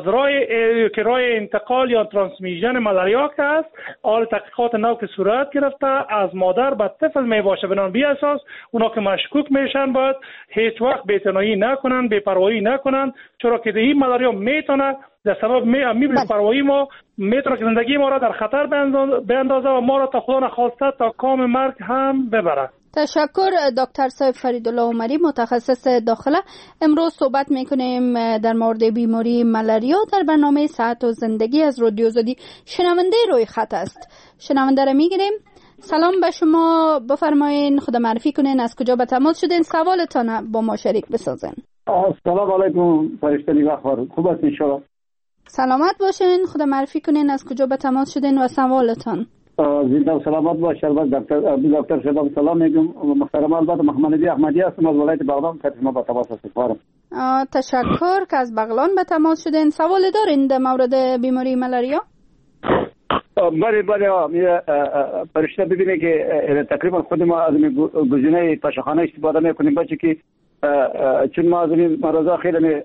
راه انتقال یا ترانسمیشن ملاریا که است، حال تحقیقات نو که صورت گرفته از مادر به طفل می باشه. بنابراین بی اساس اونا که مشکوک میشن باید هیچ وقت بی‌اعتنایی نکنن، بی‌پروایی نکنن، چرا که این ملاریا میتونه در سبب بی‌پروایی ما میتونه که زندگی ما را در خطر بیندازه و ما را تا خدا نخواسته تا کام مرگ هم ببره. تشکر دکتر صاحب فریدالله عمری متخصص داخله. امروز صحبت میکنیم در مورد بیماری ملاریا در برنامه صحت و زندگی از رادیو آزادی. شنونده روی خط است. شنونده را میگیریم. سلام به شما، بفرمایین خود معرفی کنین، از کجا به تماس شدین، سوالتان با ما شریک بسازین. سلام علیکم فرشته نگهدار، خوب هستین شما؟ سلامت باشین، خود معرفی کنین از کجا به تماس شدین و سوالتان. زنده و سلامت باش. البته دکتر شباب سلام میگم. محترم البته محمد نبی احمدی هستم از ولایت بغلان که شما با تماس هستید. تشکر که از بغلان به تماس شدین. سوال دارین در مورد بیماری ملاریا؟ بله فرشته ببینید که تقریبا خود ما از گزینه پاشخانه استفاده میکنیم، بچه که چون ما از این مرضا خیلی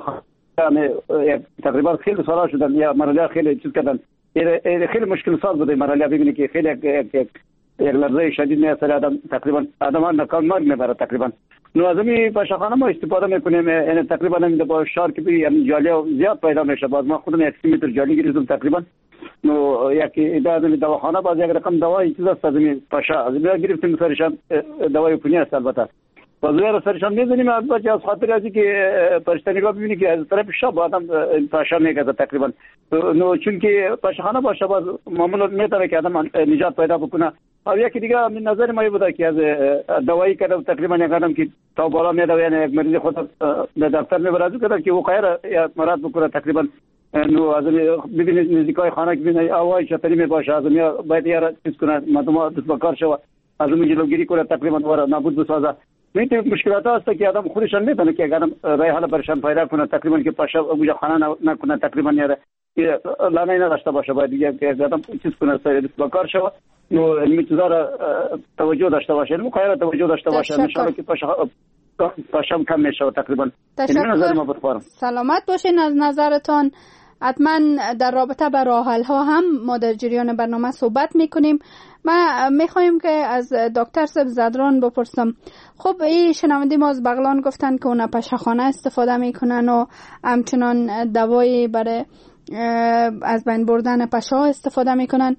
تقریبا خیلی سالا شدن یا مرضا خیلی چیز کردن، خیلی مشکل ساز بوده مرحله. ببینید که خیلی یک لرزه شدید میاثر آدم، تقریبا آدم نکال مرگ میبره تقریبا. نو از این پاشخانه ما استفاده میکنیم، یعنی تقریبا همین با شهر که بی جالی زیاد پیدا میشه. باز ما خودم 1 متر جالی گرفتم تقریبا. نو یکی دواخانه باز یک رقم دوای چیز است از این پاشا از این گرفتیم سرشان دوای پونی است. البته باز ویر سرشان میزنیم البته از خاطر ازی که فرشته نگاه ببینید که از طرف شب آدم پاشا میگذره تقریبا. نو چون که پاشخانه باشه باز معمولا میتونه که آدم نجات پیدا بکنه. او یکی دیگه من نظر ما بوده که از دوایی کردم تقریبا یک آدم که تا بالا میاد یعنی یک مریض خود به دکتر میبره که او خیر یا مراد بکنه تقریبا. نو از ببینید نزدیکای خانه که ببینید آوای چطوری میباشه از میاد باید یاره چیز کنه مردم دست به کار شوه از اون جلوگیری کنه تقریبا واره نابود بسازه. این مشکلات هست که آدم خودشان میتونه که آدم رای حال برشان پیدا کنه تقریبا که پاشا اونجا خانه نکنه تقریبا یاره لانه نداشته باشه، باید دیگه که آدم چیز کنه دست به کار شوه. نو علمی چیزا را توجه داشته باشه، علمی خیلی توجه داشته باشه ان که پاشا کم میشه تقریبا. تشکر. سلامت باشین. از نظرتان حتما در رابطه با راه حل ها هم ما در جریان برنامه صحبت میکنیم. ما میخوایم که از دکتر صاحب زدران بپرسم. خب این شنونده ما از بغلان گفتن که اونا پاشخانه استفاده میکنن و همچنان دوایی برای از بین بردن پاشا استفاده میکنن.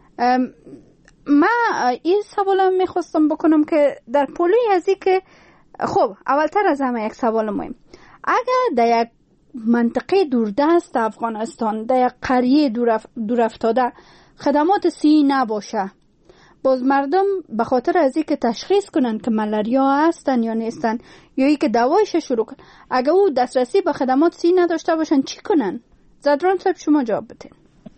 ما این سوالم میخواستم بکنم که در پولوی ازی که خب اولتر از همه یک سوال مهم، اگر در یک منطقه دوردست افغانستان در یک قریه دورافتاده خدمات صحی نباشه، باز مردم به خاطر از اینکه تشخیص کنن که ملاریا هستن یا نیستن یا اینکه دوایش شروع کنن، اگر او دسترسی به خدمات صحی نداشته باشن چی کنن؟ زدران صاحب شما جواب بدین.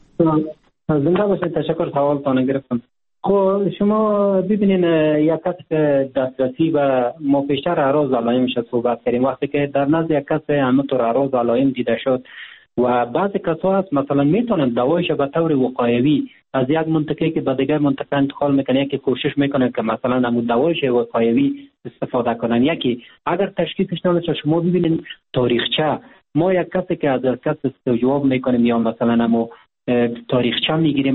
زنده باشید. تشکر. سوالتان گرفتم. خب شما ببینین یک کس دسترسی و ما پیشتر اعراض علائمش صحبت کردیم. وقتی که در نزد یک کس همینطور اعراض علائم دیده شد و بعضی کسا هست مثلا میتونن دوایش به طور وقایوی از یک منطقه که به دیگر منطقه انتقال میکنه، یکی کوشش میکنه که مثلا همون دوایش وقایوی استفاده کنن. یکی اگر تشخیصش نمیشه شما ببینین تاریخچه، ما یک کسی که از کس جواب میکنیم یا مثلا همون تاریخچه میگیریم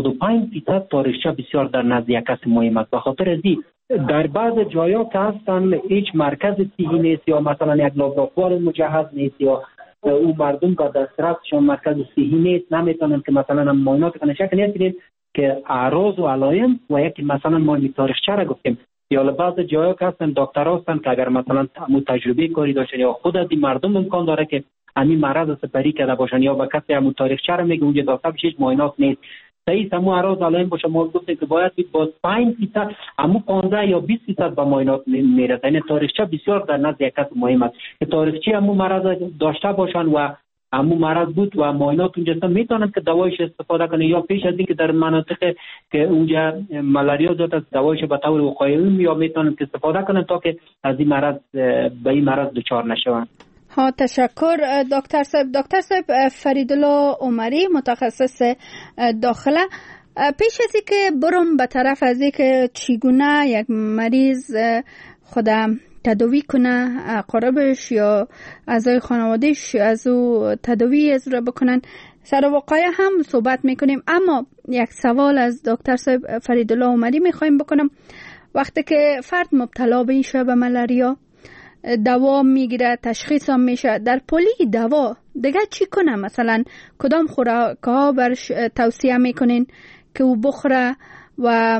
85% تاریخچه بسیار در نزد یک کس مهم است. به خاطر ازی در بعض جایا که هستن هیچ مرکز صحی نیست یا مثلا یک لابراتوار مجهز نیست یا او مردم با دسترسشون مرکز صحی نیست، نمیتونن که مثلا معاینات کنن. شکل نیست که اعراض و علائم و یکی مثلا ما تاریخچه را گفتیم یا بعض جایا که هستن دکتر هستن که اگر مثلا تجربه کاری داشتن یا خود از این امکان داره که همین مرض سپری کرده باشن یا با کسی همون تاریخچه رو میگه اونجا داخل بشه معاینات نیست صحیح همون اعراض علائم باشه. ما گفتیم که باید با 5% همون 15 یا 20% به معاینات میرسه. یعنی تاریخچه بسیار در نزد یک کس مهم است که تاریخچه همون مرض داشته باشن و همون مرض بود و معاینات اونجا میتونن که دوایش استفاده کنه یا پیش از اینکه در مناطق که اونجا ملاریا داره دوایش به طور وقایوی یا میتونن که استفاده کنن تا که از این مرض به این مرض دچار نشوند. ها تشکر دکتر صاحب. دکتر صاحب فریدالله عمری متخصص داخله، پیش از اینکه برم به طرف از اینکه چگونه یک مریض خودم تداوی کنه، قربش یا اعضای خانوادهش از او تداوی اجرا بکنن، سر واقعه هم صحبت میکنیم. اما یک سوال از دکتر صاحب فریدالله عمری میخوایم بکنم. وقتی که فرد مبتلا بشه به ملاریا دوا میگیره، تشخیص هم میشه، در پلی دوا دیگه چی کنه؟ مثلا کدام خوراک ها برش توصیه میکنین که او بخوره و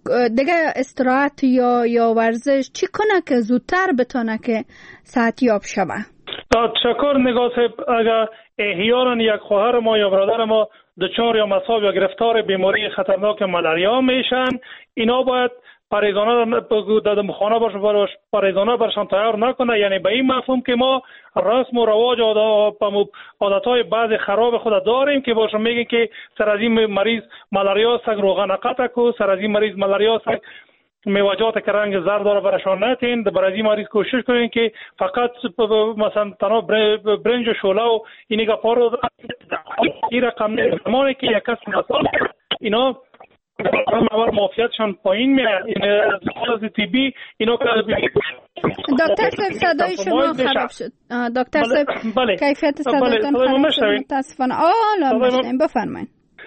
دیگه استراحت یا ورزش چی کنه که زودتر بتونه که صحتیاب شوه؟ تشکر نگاه صاحب. اگر احیانا یک خواهر ما یا برادر ما دچار یا مصاب یا گرفتار بیماری خطرناک ملاریا میشن، اینا باید پریزانه در خانه باشه، پریزانه برشان تیار نکنه. یعنی به این مفهوم که ما رسم و رواج عادتهای بعض خراب خود داریم که باشه میگه که سر از این مریض ملاریا است روغن قطع کو، سر از این مریض ملاریا است میوه‌جات که رنگ زرد داره برشان نتین. برای این مریض کوشش کنین که فقط مثلا تنها برنج و شوله و اینی گپا رو این رقم زمانی که یک کس اینا اول معافیتشان پایین میاد. این از طبی اینا دکتر صاحب صدای شما خراب شد. دکتر صاحب کیفیت صداتون خراب شد متاسفانه. بفرمایید.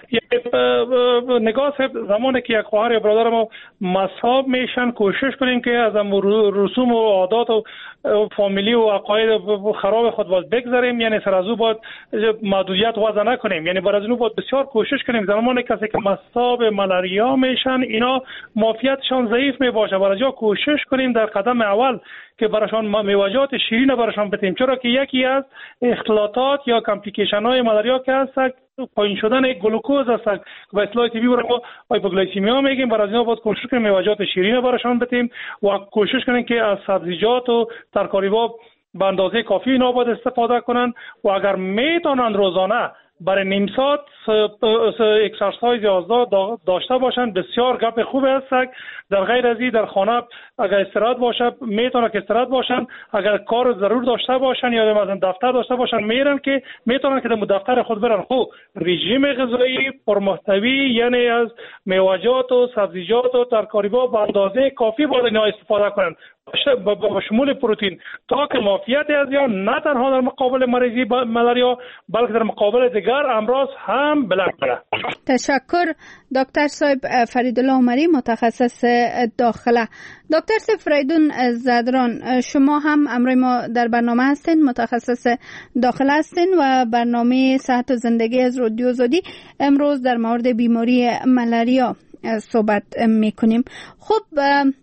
نگاه صاحب زمانی که یک خواهر یا برادر ما مصاب میشن کوشش کنیم که از رسوم و عادات و فامیلی و عقاید خراب خود باید بگذاریم. یعنی سر از او باید محدودیت وضع نکنیم. یعنی برای اینو باید بسیار کوشش کنیم زمانی کسی که مصاب ملاریا میشن اینا معافیتشان ضعیف میباشه، برای جا کوشش کنیم در قدم اول که براشان میوه‌جات شیرین براشان بدیم، چرا که یکی از اختلاطات یا کامپلیکیشن های ملاریا که هست پایین شدن گلوکوز است که به اصطلاح طبی برای ما هایپوگلیسیمیا میگیم. برای اینا باید کوشش کنیم میوه‌جات شیرین براشان بدیم و کوشش کنیم که از سبزیجات و ترکاری‌ها به اندازه کافی اینا باید استفاده کنن و اگر میتونن روزانه برای نیم ساعت اکسرسایز داشته باشن بسیار گپ خوبی است. در غیر از این در خانه اگر استراحت باشه میتونه که استراحت باشن، اگر کار ضرور داشته باشن یا مثلا دفتر داشته باشن میتونن که در دفتر خود برن. خب رژیم غذایی پرمحتوی یعنی از میوه‌جات و سبزیجات و ترکاری‌ها به اندازه کافی باید اینا استفاده کنن با شمول پروتئین تا که معافیت از یا نه تنها در مقابل مریضی ملاریا بلکه در مقابل دیگر امراض هم بلند بره. تشکر دکتر صاحب فریدالله عمری متخصص داخله. دکتر صاحب فریدون زدران شما هم امروز ما در برنامه هستین، متخصص داخله هستین و برنامه صحت و زندگی از رادیو آزادی امروز در مورد بیماری ملاریا صحبت میکنیم. خب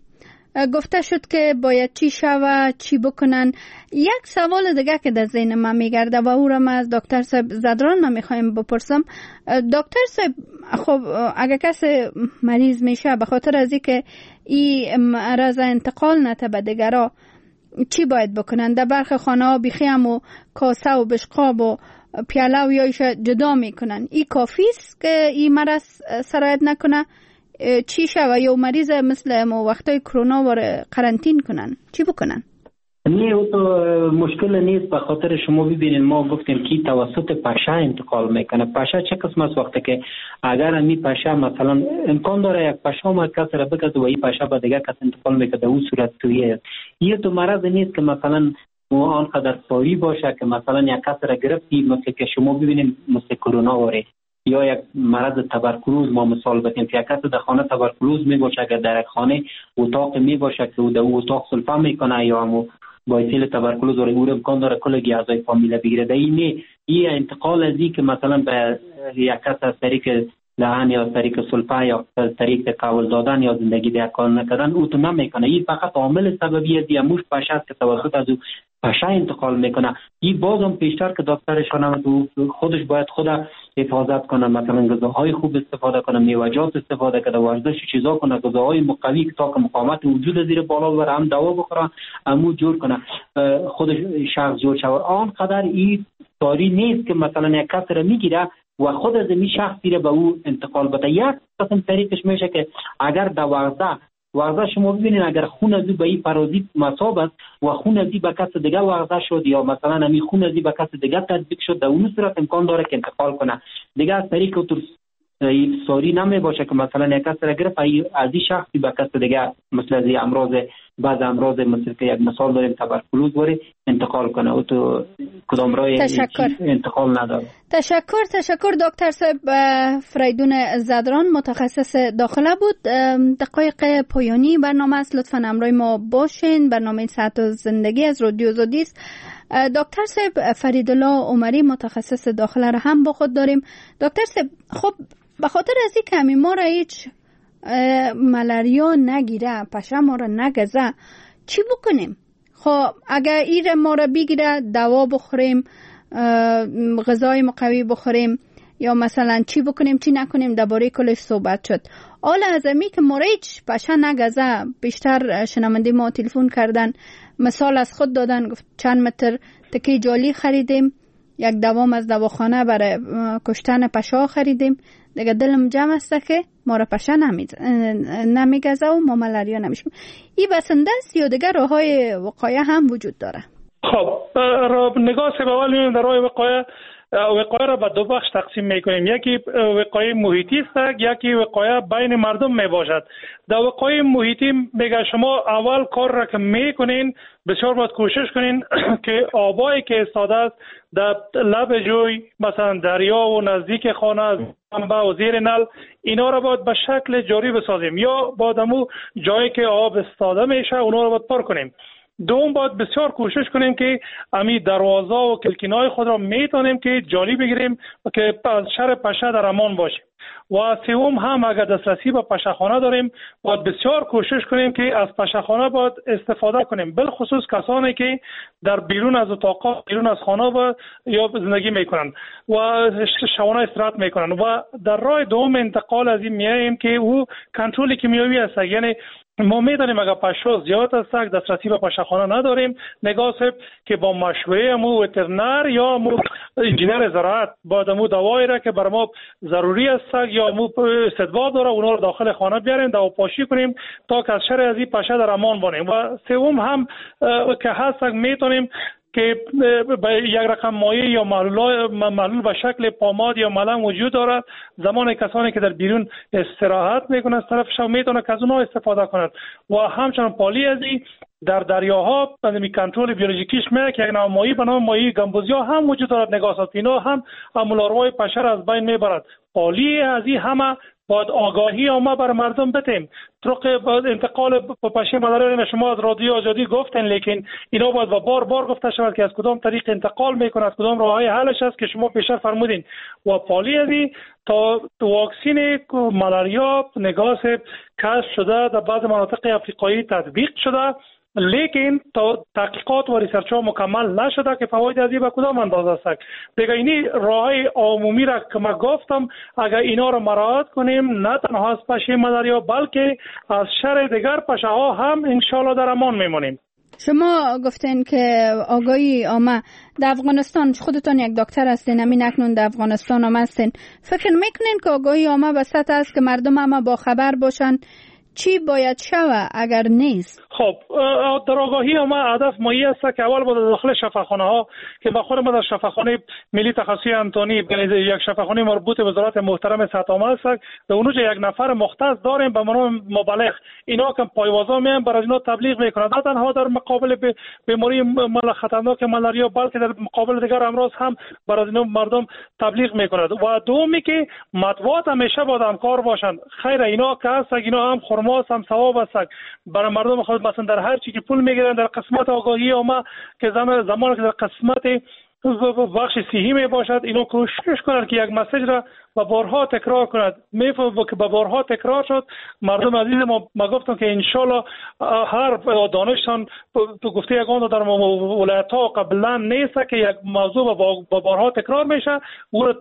گفته شد که باید چی شوه چی بکنن. یک سوال دیگه که در ذهن من میگرده و او را من از دکتر صاحب زدران من میخوایم بپرسم. دکتر صاحب خب اگر کسی مریض میشه به خاطر از اینکه این مرض انتقال نته به دیگرا چی باید بکنن؟ در برخی خانه ها بیخی هم و کاسه و بشقاب و پیاله و یایش جدا میکنن. این کافی است که این مرض سرایت نکنه؟ چی شوه یا مریض مثل ما وقتای کرونا واره قرنطین کنن چی بکنن؟ نه او تو مشکل نیست. به خاطر شما ببینید ما گفتیم که توسط پشه انتقال میکنه. پشه چه قسم است؟ وقتی که اگر این پشه مثلا امکان داره یک پشه ما کس را بگذاره و این پشه به دیگر کس انتقال میکنه، او صورت تویه. یه تو مرض نیست که مثلا آنقدر ساری باشه که مثلا یک کس را گرفتی مثل که شما ببینید مثل کرونا واره یا یک مرض تبرکلوز ما مثال بزنیم که یک کس در خانه تبرکلوز می باشه که در یک خانه اتاق می باشه که در اون اتاق سلفه میکنه یا همو باعث تبرکلوز او امکان داره کل اعضای فامیل بگیره. در این انتقال از این که مثلا به یک کس از طریق لحن یا از طریق سلفه یا از طریق قول دادن یا زندگی در کار نکردن او تو نمیکنه. این فقط عامل سببی از موش پشه است که توسط از او پشه انتقال میکنه. این بازم پیشتر که دکترشان هم خودش باید خود حفاظت کنه، مثلا غذاهای خوب استفاده کنه، میوه‌جات استفاده کنه، ورزش چیزا کنه، غذاهای مقوی تا که مقاومت وجود زیر بالا ببره، هم دوا بخوره همو جور کنه خودش شخص جور شود. آنقدر این ساری نیست که مثلا یک کس را میگیره و خود از این شخص دیره به او انتقال بده. یک قسم طریقش میشه که اگر در ورزه شما ببینید اگر خون از به این پارازیت مصاب است و خون از به کس دیگه ورزه شد یا مثلا همین خون از به کس دیگه تطبیق شد در اون صورت امکان داره که انتقال کنه. دیگه از طریق ساری نمی باشه که مثلا یک کس را گرفت از این شخصی به کس دیگه مثل از امراض بعض امراض مثل که یک مثال داریم تبرکلوز واره انتقال کنه. او تو کدام راه انتقال نداره. تشکر دکتر صاحب فریدون زدران متخصص داخله بود. دقایق پایانی برنامه است، لطفا همراه ما باشین. برنامه صحت و زندگی از رادیو آزادی است. دکتر صاحب فریدالله عمری متخصص داخله را هم با خود داریم. دکتر صاحب خب به خاطر از این که ما را هیچ ملاریا نگیره، پشه ما را نگزه، چی بکنیم؟ خب اگر این ما را بگیره دوا بخوریم، غذای مقوی بخوریم، یا مثلا چی بکنیم چی نکنیم، درباره کلش صحبت شد. حالا از امی که موریچ پشه نگزه، بیشتر شنونده ما تلفن کردن، مثال از خود دادن، گفت چند متر تکی جالی خریدیم، یک دوام از دواخانه برای کشتن پشه خریدیم، دیگه دلم جمع است که ما را پشه نمیگزه و ما ملاریا نمیشیم. این بسنده است یا دیگه راه های وقایه هم وجود داره؟ خب نگاه به اول می‌بینیم در راه وقایه را به دو بخش تقسیم میکنیم. یکی وقایه محیطی است، یکی وقایه بین مردم میباشد. در وقایه محیطی میگه شما اول کار را که میکنین بسیار باید کوشش کنین که آبایی که استاده است در لب جوی، مثلا دریا و نزدیک خانه، منبع و زیر نل، اینا را باید به شکل جاری بسازیم، یا باید همون جایی که آب استاده میشه اونا را باید پر کنیم. دوم باید بسیار کوشش کنیم که امی دروازه و کلکینای خود را میتونیم که جاری بگیریم که از شر پشه در امان باشیم. و سوم هم اگر دسترسی به پشهخانه داریم باید بسیار کوشش کنیم که از پشهخانه باید استفاده کنیم، بالخصوص کسانی که در بیرون از اتاق، بیرون از خانه یا زندگی میکنن و شبانه استراحت میکنن. و در راه دوم انتقال از این میایم که او کنترل کیمیایی است. یعنی ما میدانیم اگر پشه زیاد است، دسترسی به پشهخانه نداریم، نگاه که با مشوره مو وترنر یا مو انجینر زراعت با دمو دوایی را که بر ما ضروری است یا مو استدبار داره اونا رو داخل خانه بیاریم، دواپاشی کنیم تا که از شر از این پشه در امان باشیم. و سوم هم که هست میتونیم که یک رقم مایع یا محلول به شکل پاماد یا ملم وجود دارد، زمان کسانی که در بیرون استراحت میکنند از طرف شب میتونه که از اونها استفاده کند. و همچنان پالی ازی در دریاها به کنترل بیولوژیکیش میگه که یک نوع مایع به نام مایع گمبوزیا هم وجود دارد. نگاه اینا هم امولاروای پشه را از بین میبرد. پالی ازی همه باید آگاهی ما بر مردم بتیم. طرق انتقال پشه ملاریا شما از رادیو آزادی گفتن، لیکن اینا باید بار گفته شود که از کدام طریق انتقال میکنه، از کدام راههای حلش است که شما پیشتر فرمودین. و پالی ازی تا واکسین ملاریا نگاه کشف شده، در بعض مناطق افریقایی تطبیق شده، لیکن تا تحقیقات و ریسرچ ها مکمل نشده که فواید از این به کدام اندازه است. دیگه اینی راههای عمومی را که من گفتم اگر اینا را مراعات کنیم نه تنها از پشه ملاریا بلکه از شر دیگر پشه ها هم انشالله در امان میمونیم. شما گفتین که آگاهی عامه در افغانستان، خودتون یک دکتر هستین، همین اکنون در افغانستان هم هستین، فکر میکنین که آگاهی عامه به سطح است که مردم هم با خبر باشن چی باید شوه اگر نیست؟ خب در آگاهی ما هدف مایی است که اول باید داخل شفاخانه ها که با خود ما در شفاخانه ملی تخصصی انتونی یک شفاخانه مربوط به وزارت محترم صحت عامه است، در اونجا یک نفر مختص داریم به نام مبلغ. اینا که پایوازا میان برای اینا تبلیغ میکنند، نه تنها در مقابل بیماری خطرناک ملاریا بلکه در مقابل دیگر امراض هم برای اینا مردم تبلیغ میکنند. و دومی که مطبوعات همیشه باید همکار باشند. خیر اینا که هست اینا هم خرماس هم ثواب است برای مردم خود، مثلا در هر چی که پول میگیرن در قسمت آگاهی عامه که زمانی که در قسمت بخش صحی می باشد اینا کوشش کنند که یک مسیج را و بارها تکرار کند. میفهمم که با بارها تکرار شد مردم عزیز ما گفتم که انشالله هر دانشان تو گفته یگان در ولایت ها قبلا نیست که یک موضوع با بارها تکرار میشه او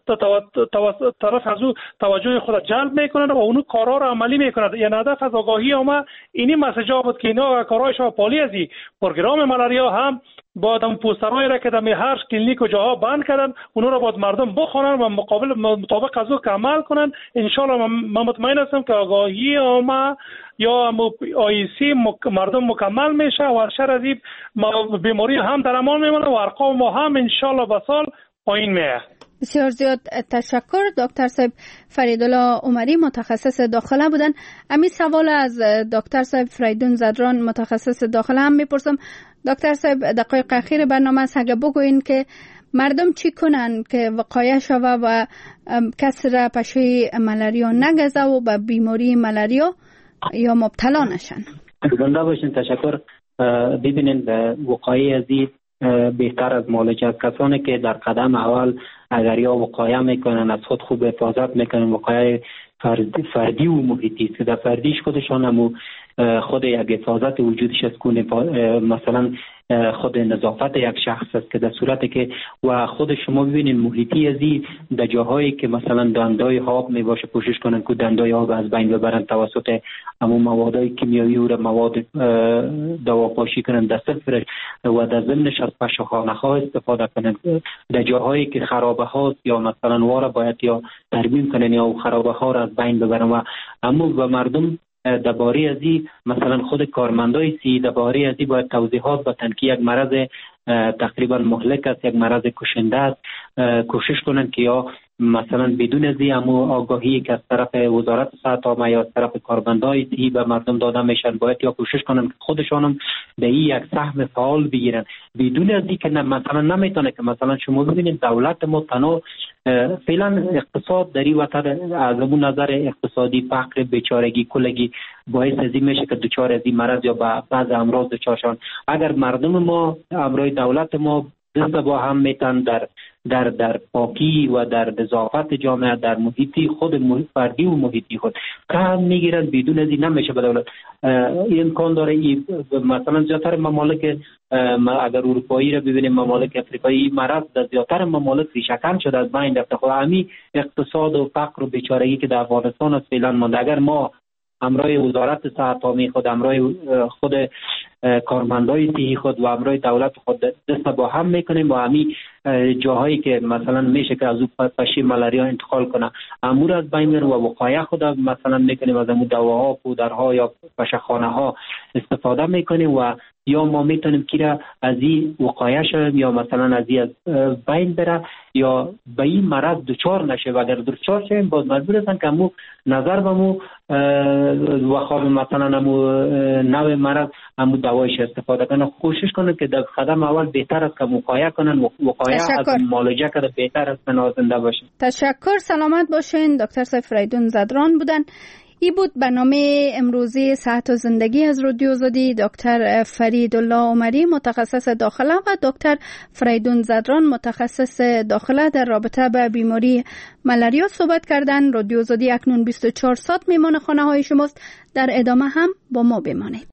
طرف از او توجه خود جلب میکنند و اون کارا را عملی میکنند. یعنی هدف از آگاهی عامه اینی مسیجا بود که اینا کارایشان پالی ازی پروگرام ملاریا هم باید هم پوسترهایی را که در هر کلینیک و جاها بند کردن اونا را باید مردم بخونن و مطابق از او عمل کنن. انشالله من مطمئن هستم که آگاهی عامه یا آیسی مردم مکمل میشه و شر از این بیماری هم در امان میمونه و ارقام ما هم انشالله به سال پایین میه. بسیار زیاد تشکر. دکتر صاحب فریدالله عمری متخصص داخله بودن. امی سوال از دکتر صاحب فریدون زدران متخصص داخله هم میپرسم. دکتر صاحب دقایق اخیر برنامه است، اگه بگوین که مردم چی کنن که وقایه شوه و کس را پشه ملاریا نگزه و به بیماری ملاریا یا مبتلا نشن؟ زنده باشین. تشکر. ببینید وقایه ازی بهتر از معالجه است. کسانی که در قدم اول اگر یا وقایه میکنن از خود خوب حفاظت میکنن، وقایه فردی و محیطی است که در فردیش خودشان هم خود یک حفاظت وجودش از کنه، مثلا خود نظافت یک شخص است که در صورتی که و خود شما ببینید محیطی ازی در جاهایی که مثلا دندای آب می باشه کوشش کنن که دندای آب از بین ببرن توسط همون موادهای کیمیایی و مواد دواپاشی کنن در صفرش و در ضمنش از پشهخانه ها استفاده کنن. در جاهایی که خرابه هاست یا مثلا واره باید یا ترمیم کنن یا خرابه ها را از بین ببرن و و مردم درباره ازی مثلا خود کارمندای سی درباره ازی باید توضیحات بدن که یک مرض تقریبا مهلک است، یک مرض کشنده است، کوشش کنن که یا مثلا بدون ازی همو آگاهی که از طرف وزارت صحت عامه یا از طرف کارمندای سی به مردم داده میشن باید یا کوشش کنن که خودشانم به این یک سهم فعال بگیرن بدون ازی که مثلا نمیتونه که مثلا شما ببینید دولت ما تنها فعلا اقتصاد در این وطن از اون نظر اقتصادی فقر بیچارگی کلگی باعث ازی میشه که دچار ازی مرض یا بعض امراض دچارشان. اگر مردم ما امروی دولت ما دست با هم میتن در پاکی و در نظافت جامعه در محیطی خود فردی و محیطی خود کم میگیرن بدون ازی نمیشه به دولت امکان داره. مثلا زیادتر ممالک اگر اروپایی را ببینیم ممالک افریقایی مرض در زیادتر ممالک ریشه‌کن شده از بین رفته. خب همین اقتصاد و فقر و بیچارگی که در افغانستان است فعلا مانده اگر ما همراه وزارت صحت عامه خود همراه خود کارمندای صحی خود و همراه دولت خود دست با هم میکنیم و همین جاهایی که مثلا میشه که از اون پشه ملاریا انتقال کنه امور از بین میره و وقایع خود مثلا میکنیم از اون دواها پودرها یا پشهخانه ها استفاده میکنیم و یا ما میتونیم که از این وقایع شویم یا مثلا از این از بین بره یا به این مرض دچار نشه و اگر دچار شویم باز مجبور هستن که همو نظر بمو و خواب مثلا همو نوع مرض همو دوایش استفاده کنن. کوشش کنن که در قدم اول بهتر است که وقایع کنن وقایع از معالجه کرده بهتر است که زنده باشن. تشکر، سلامت باشین. دکتر سید فریدون زدران بودن. این بود برنامه امروزی صحت و زندگی از رادیو آزادی. دکتر فریدالله عمری متخصص داخله و دکتر فریدون زدران متخصص داخله در رابطه با بیماری ملاریا صحبت کردن. رادیو آزادی اکنون 24 ساعت میمان خانه های شماست. در ادامه هم با ما بمانید.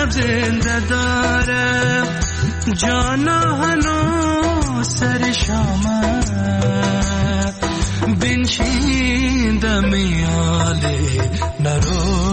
زنده دارم جانا هنو سر شامه بنشین دمیاله نرو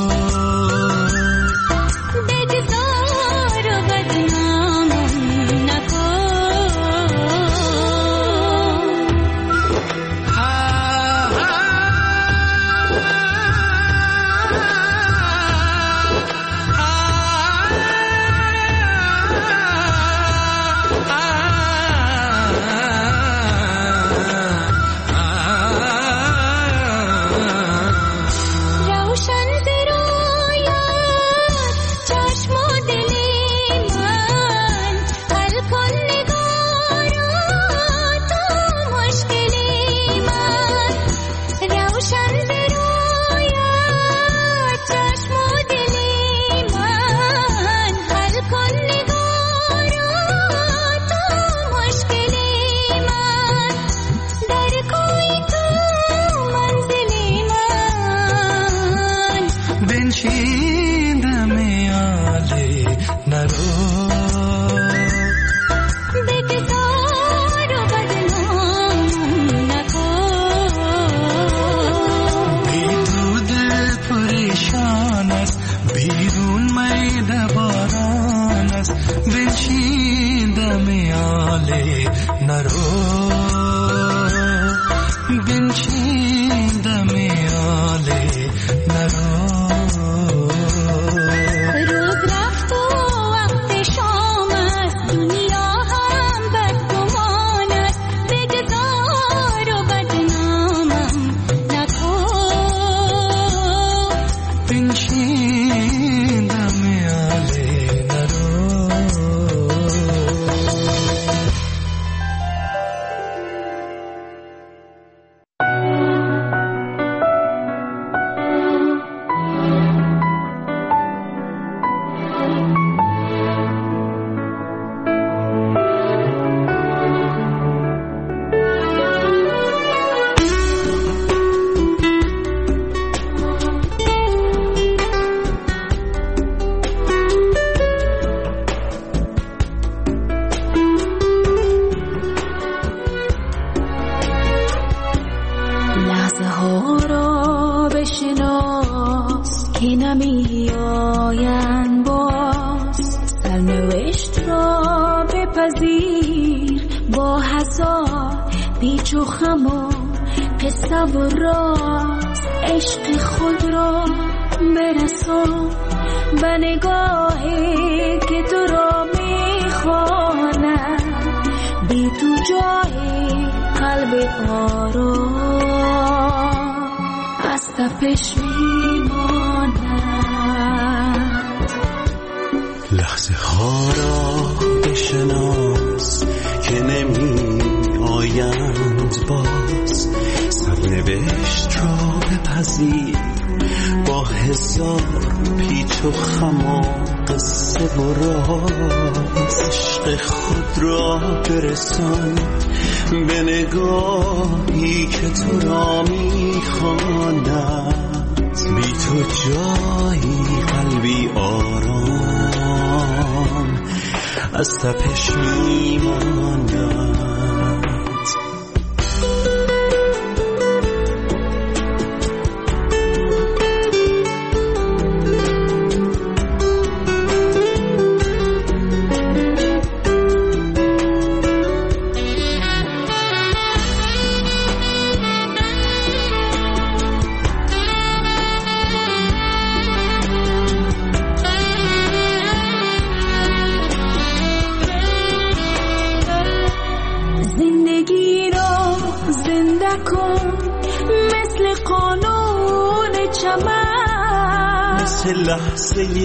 لحظه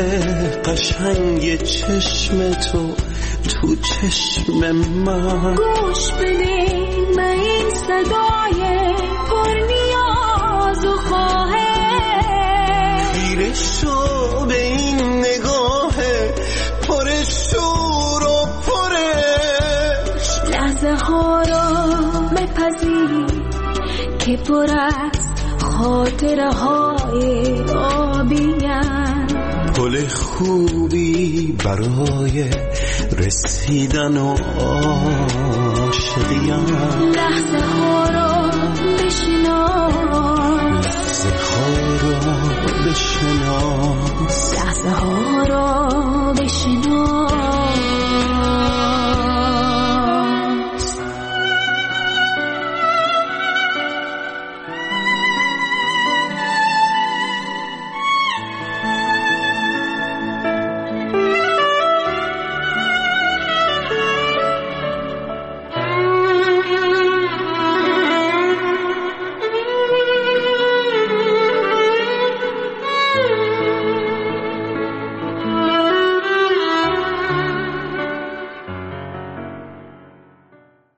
قشنگ چشم تو چشم من گوش بده به این صدای پر نیاز و خواهش خیره شو به این نگاه پر شور و پرش لحظه ها را بپذیر که پر از خاطره های آبی‌اند پل خوبی برای رسیدن و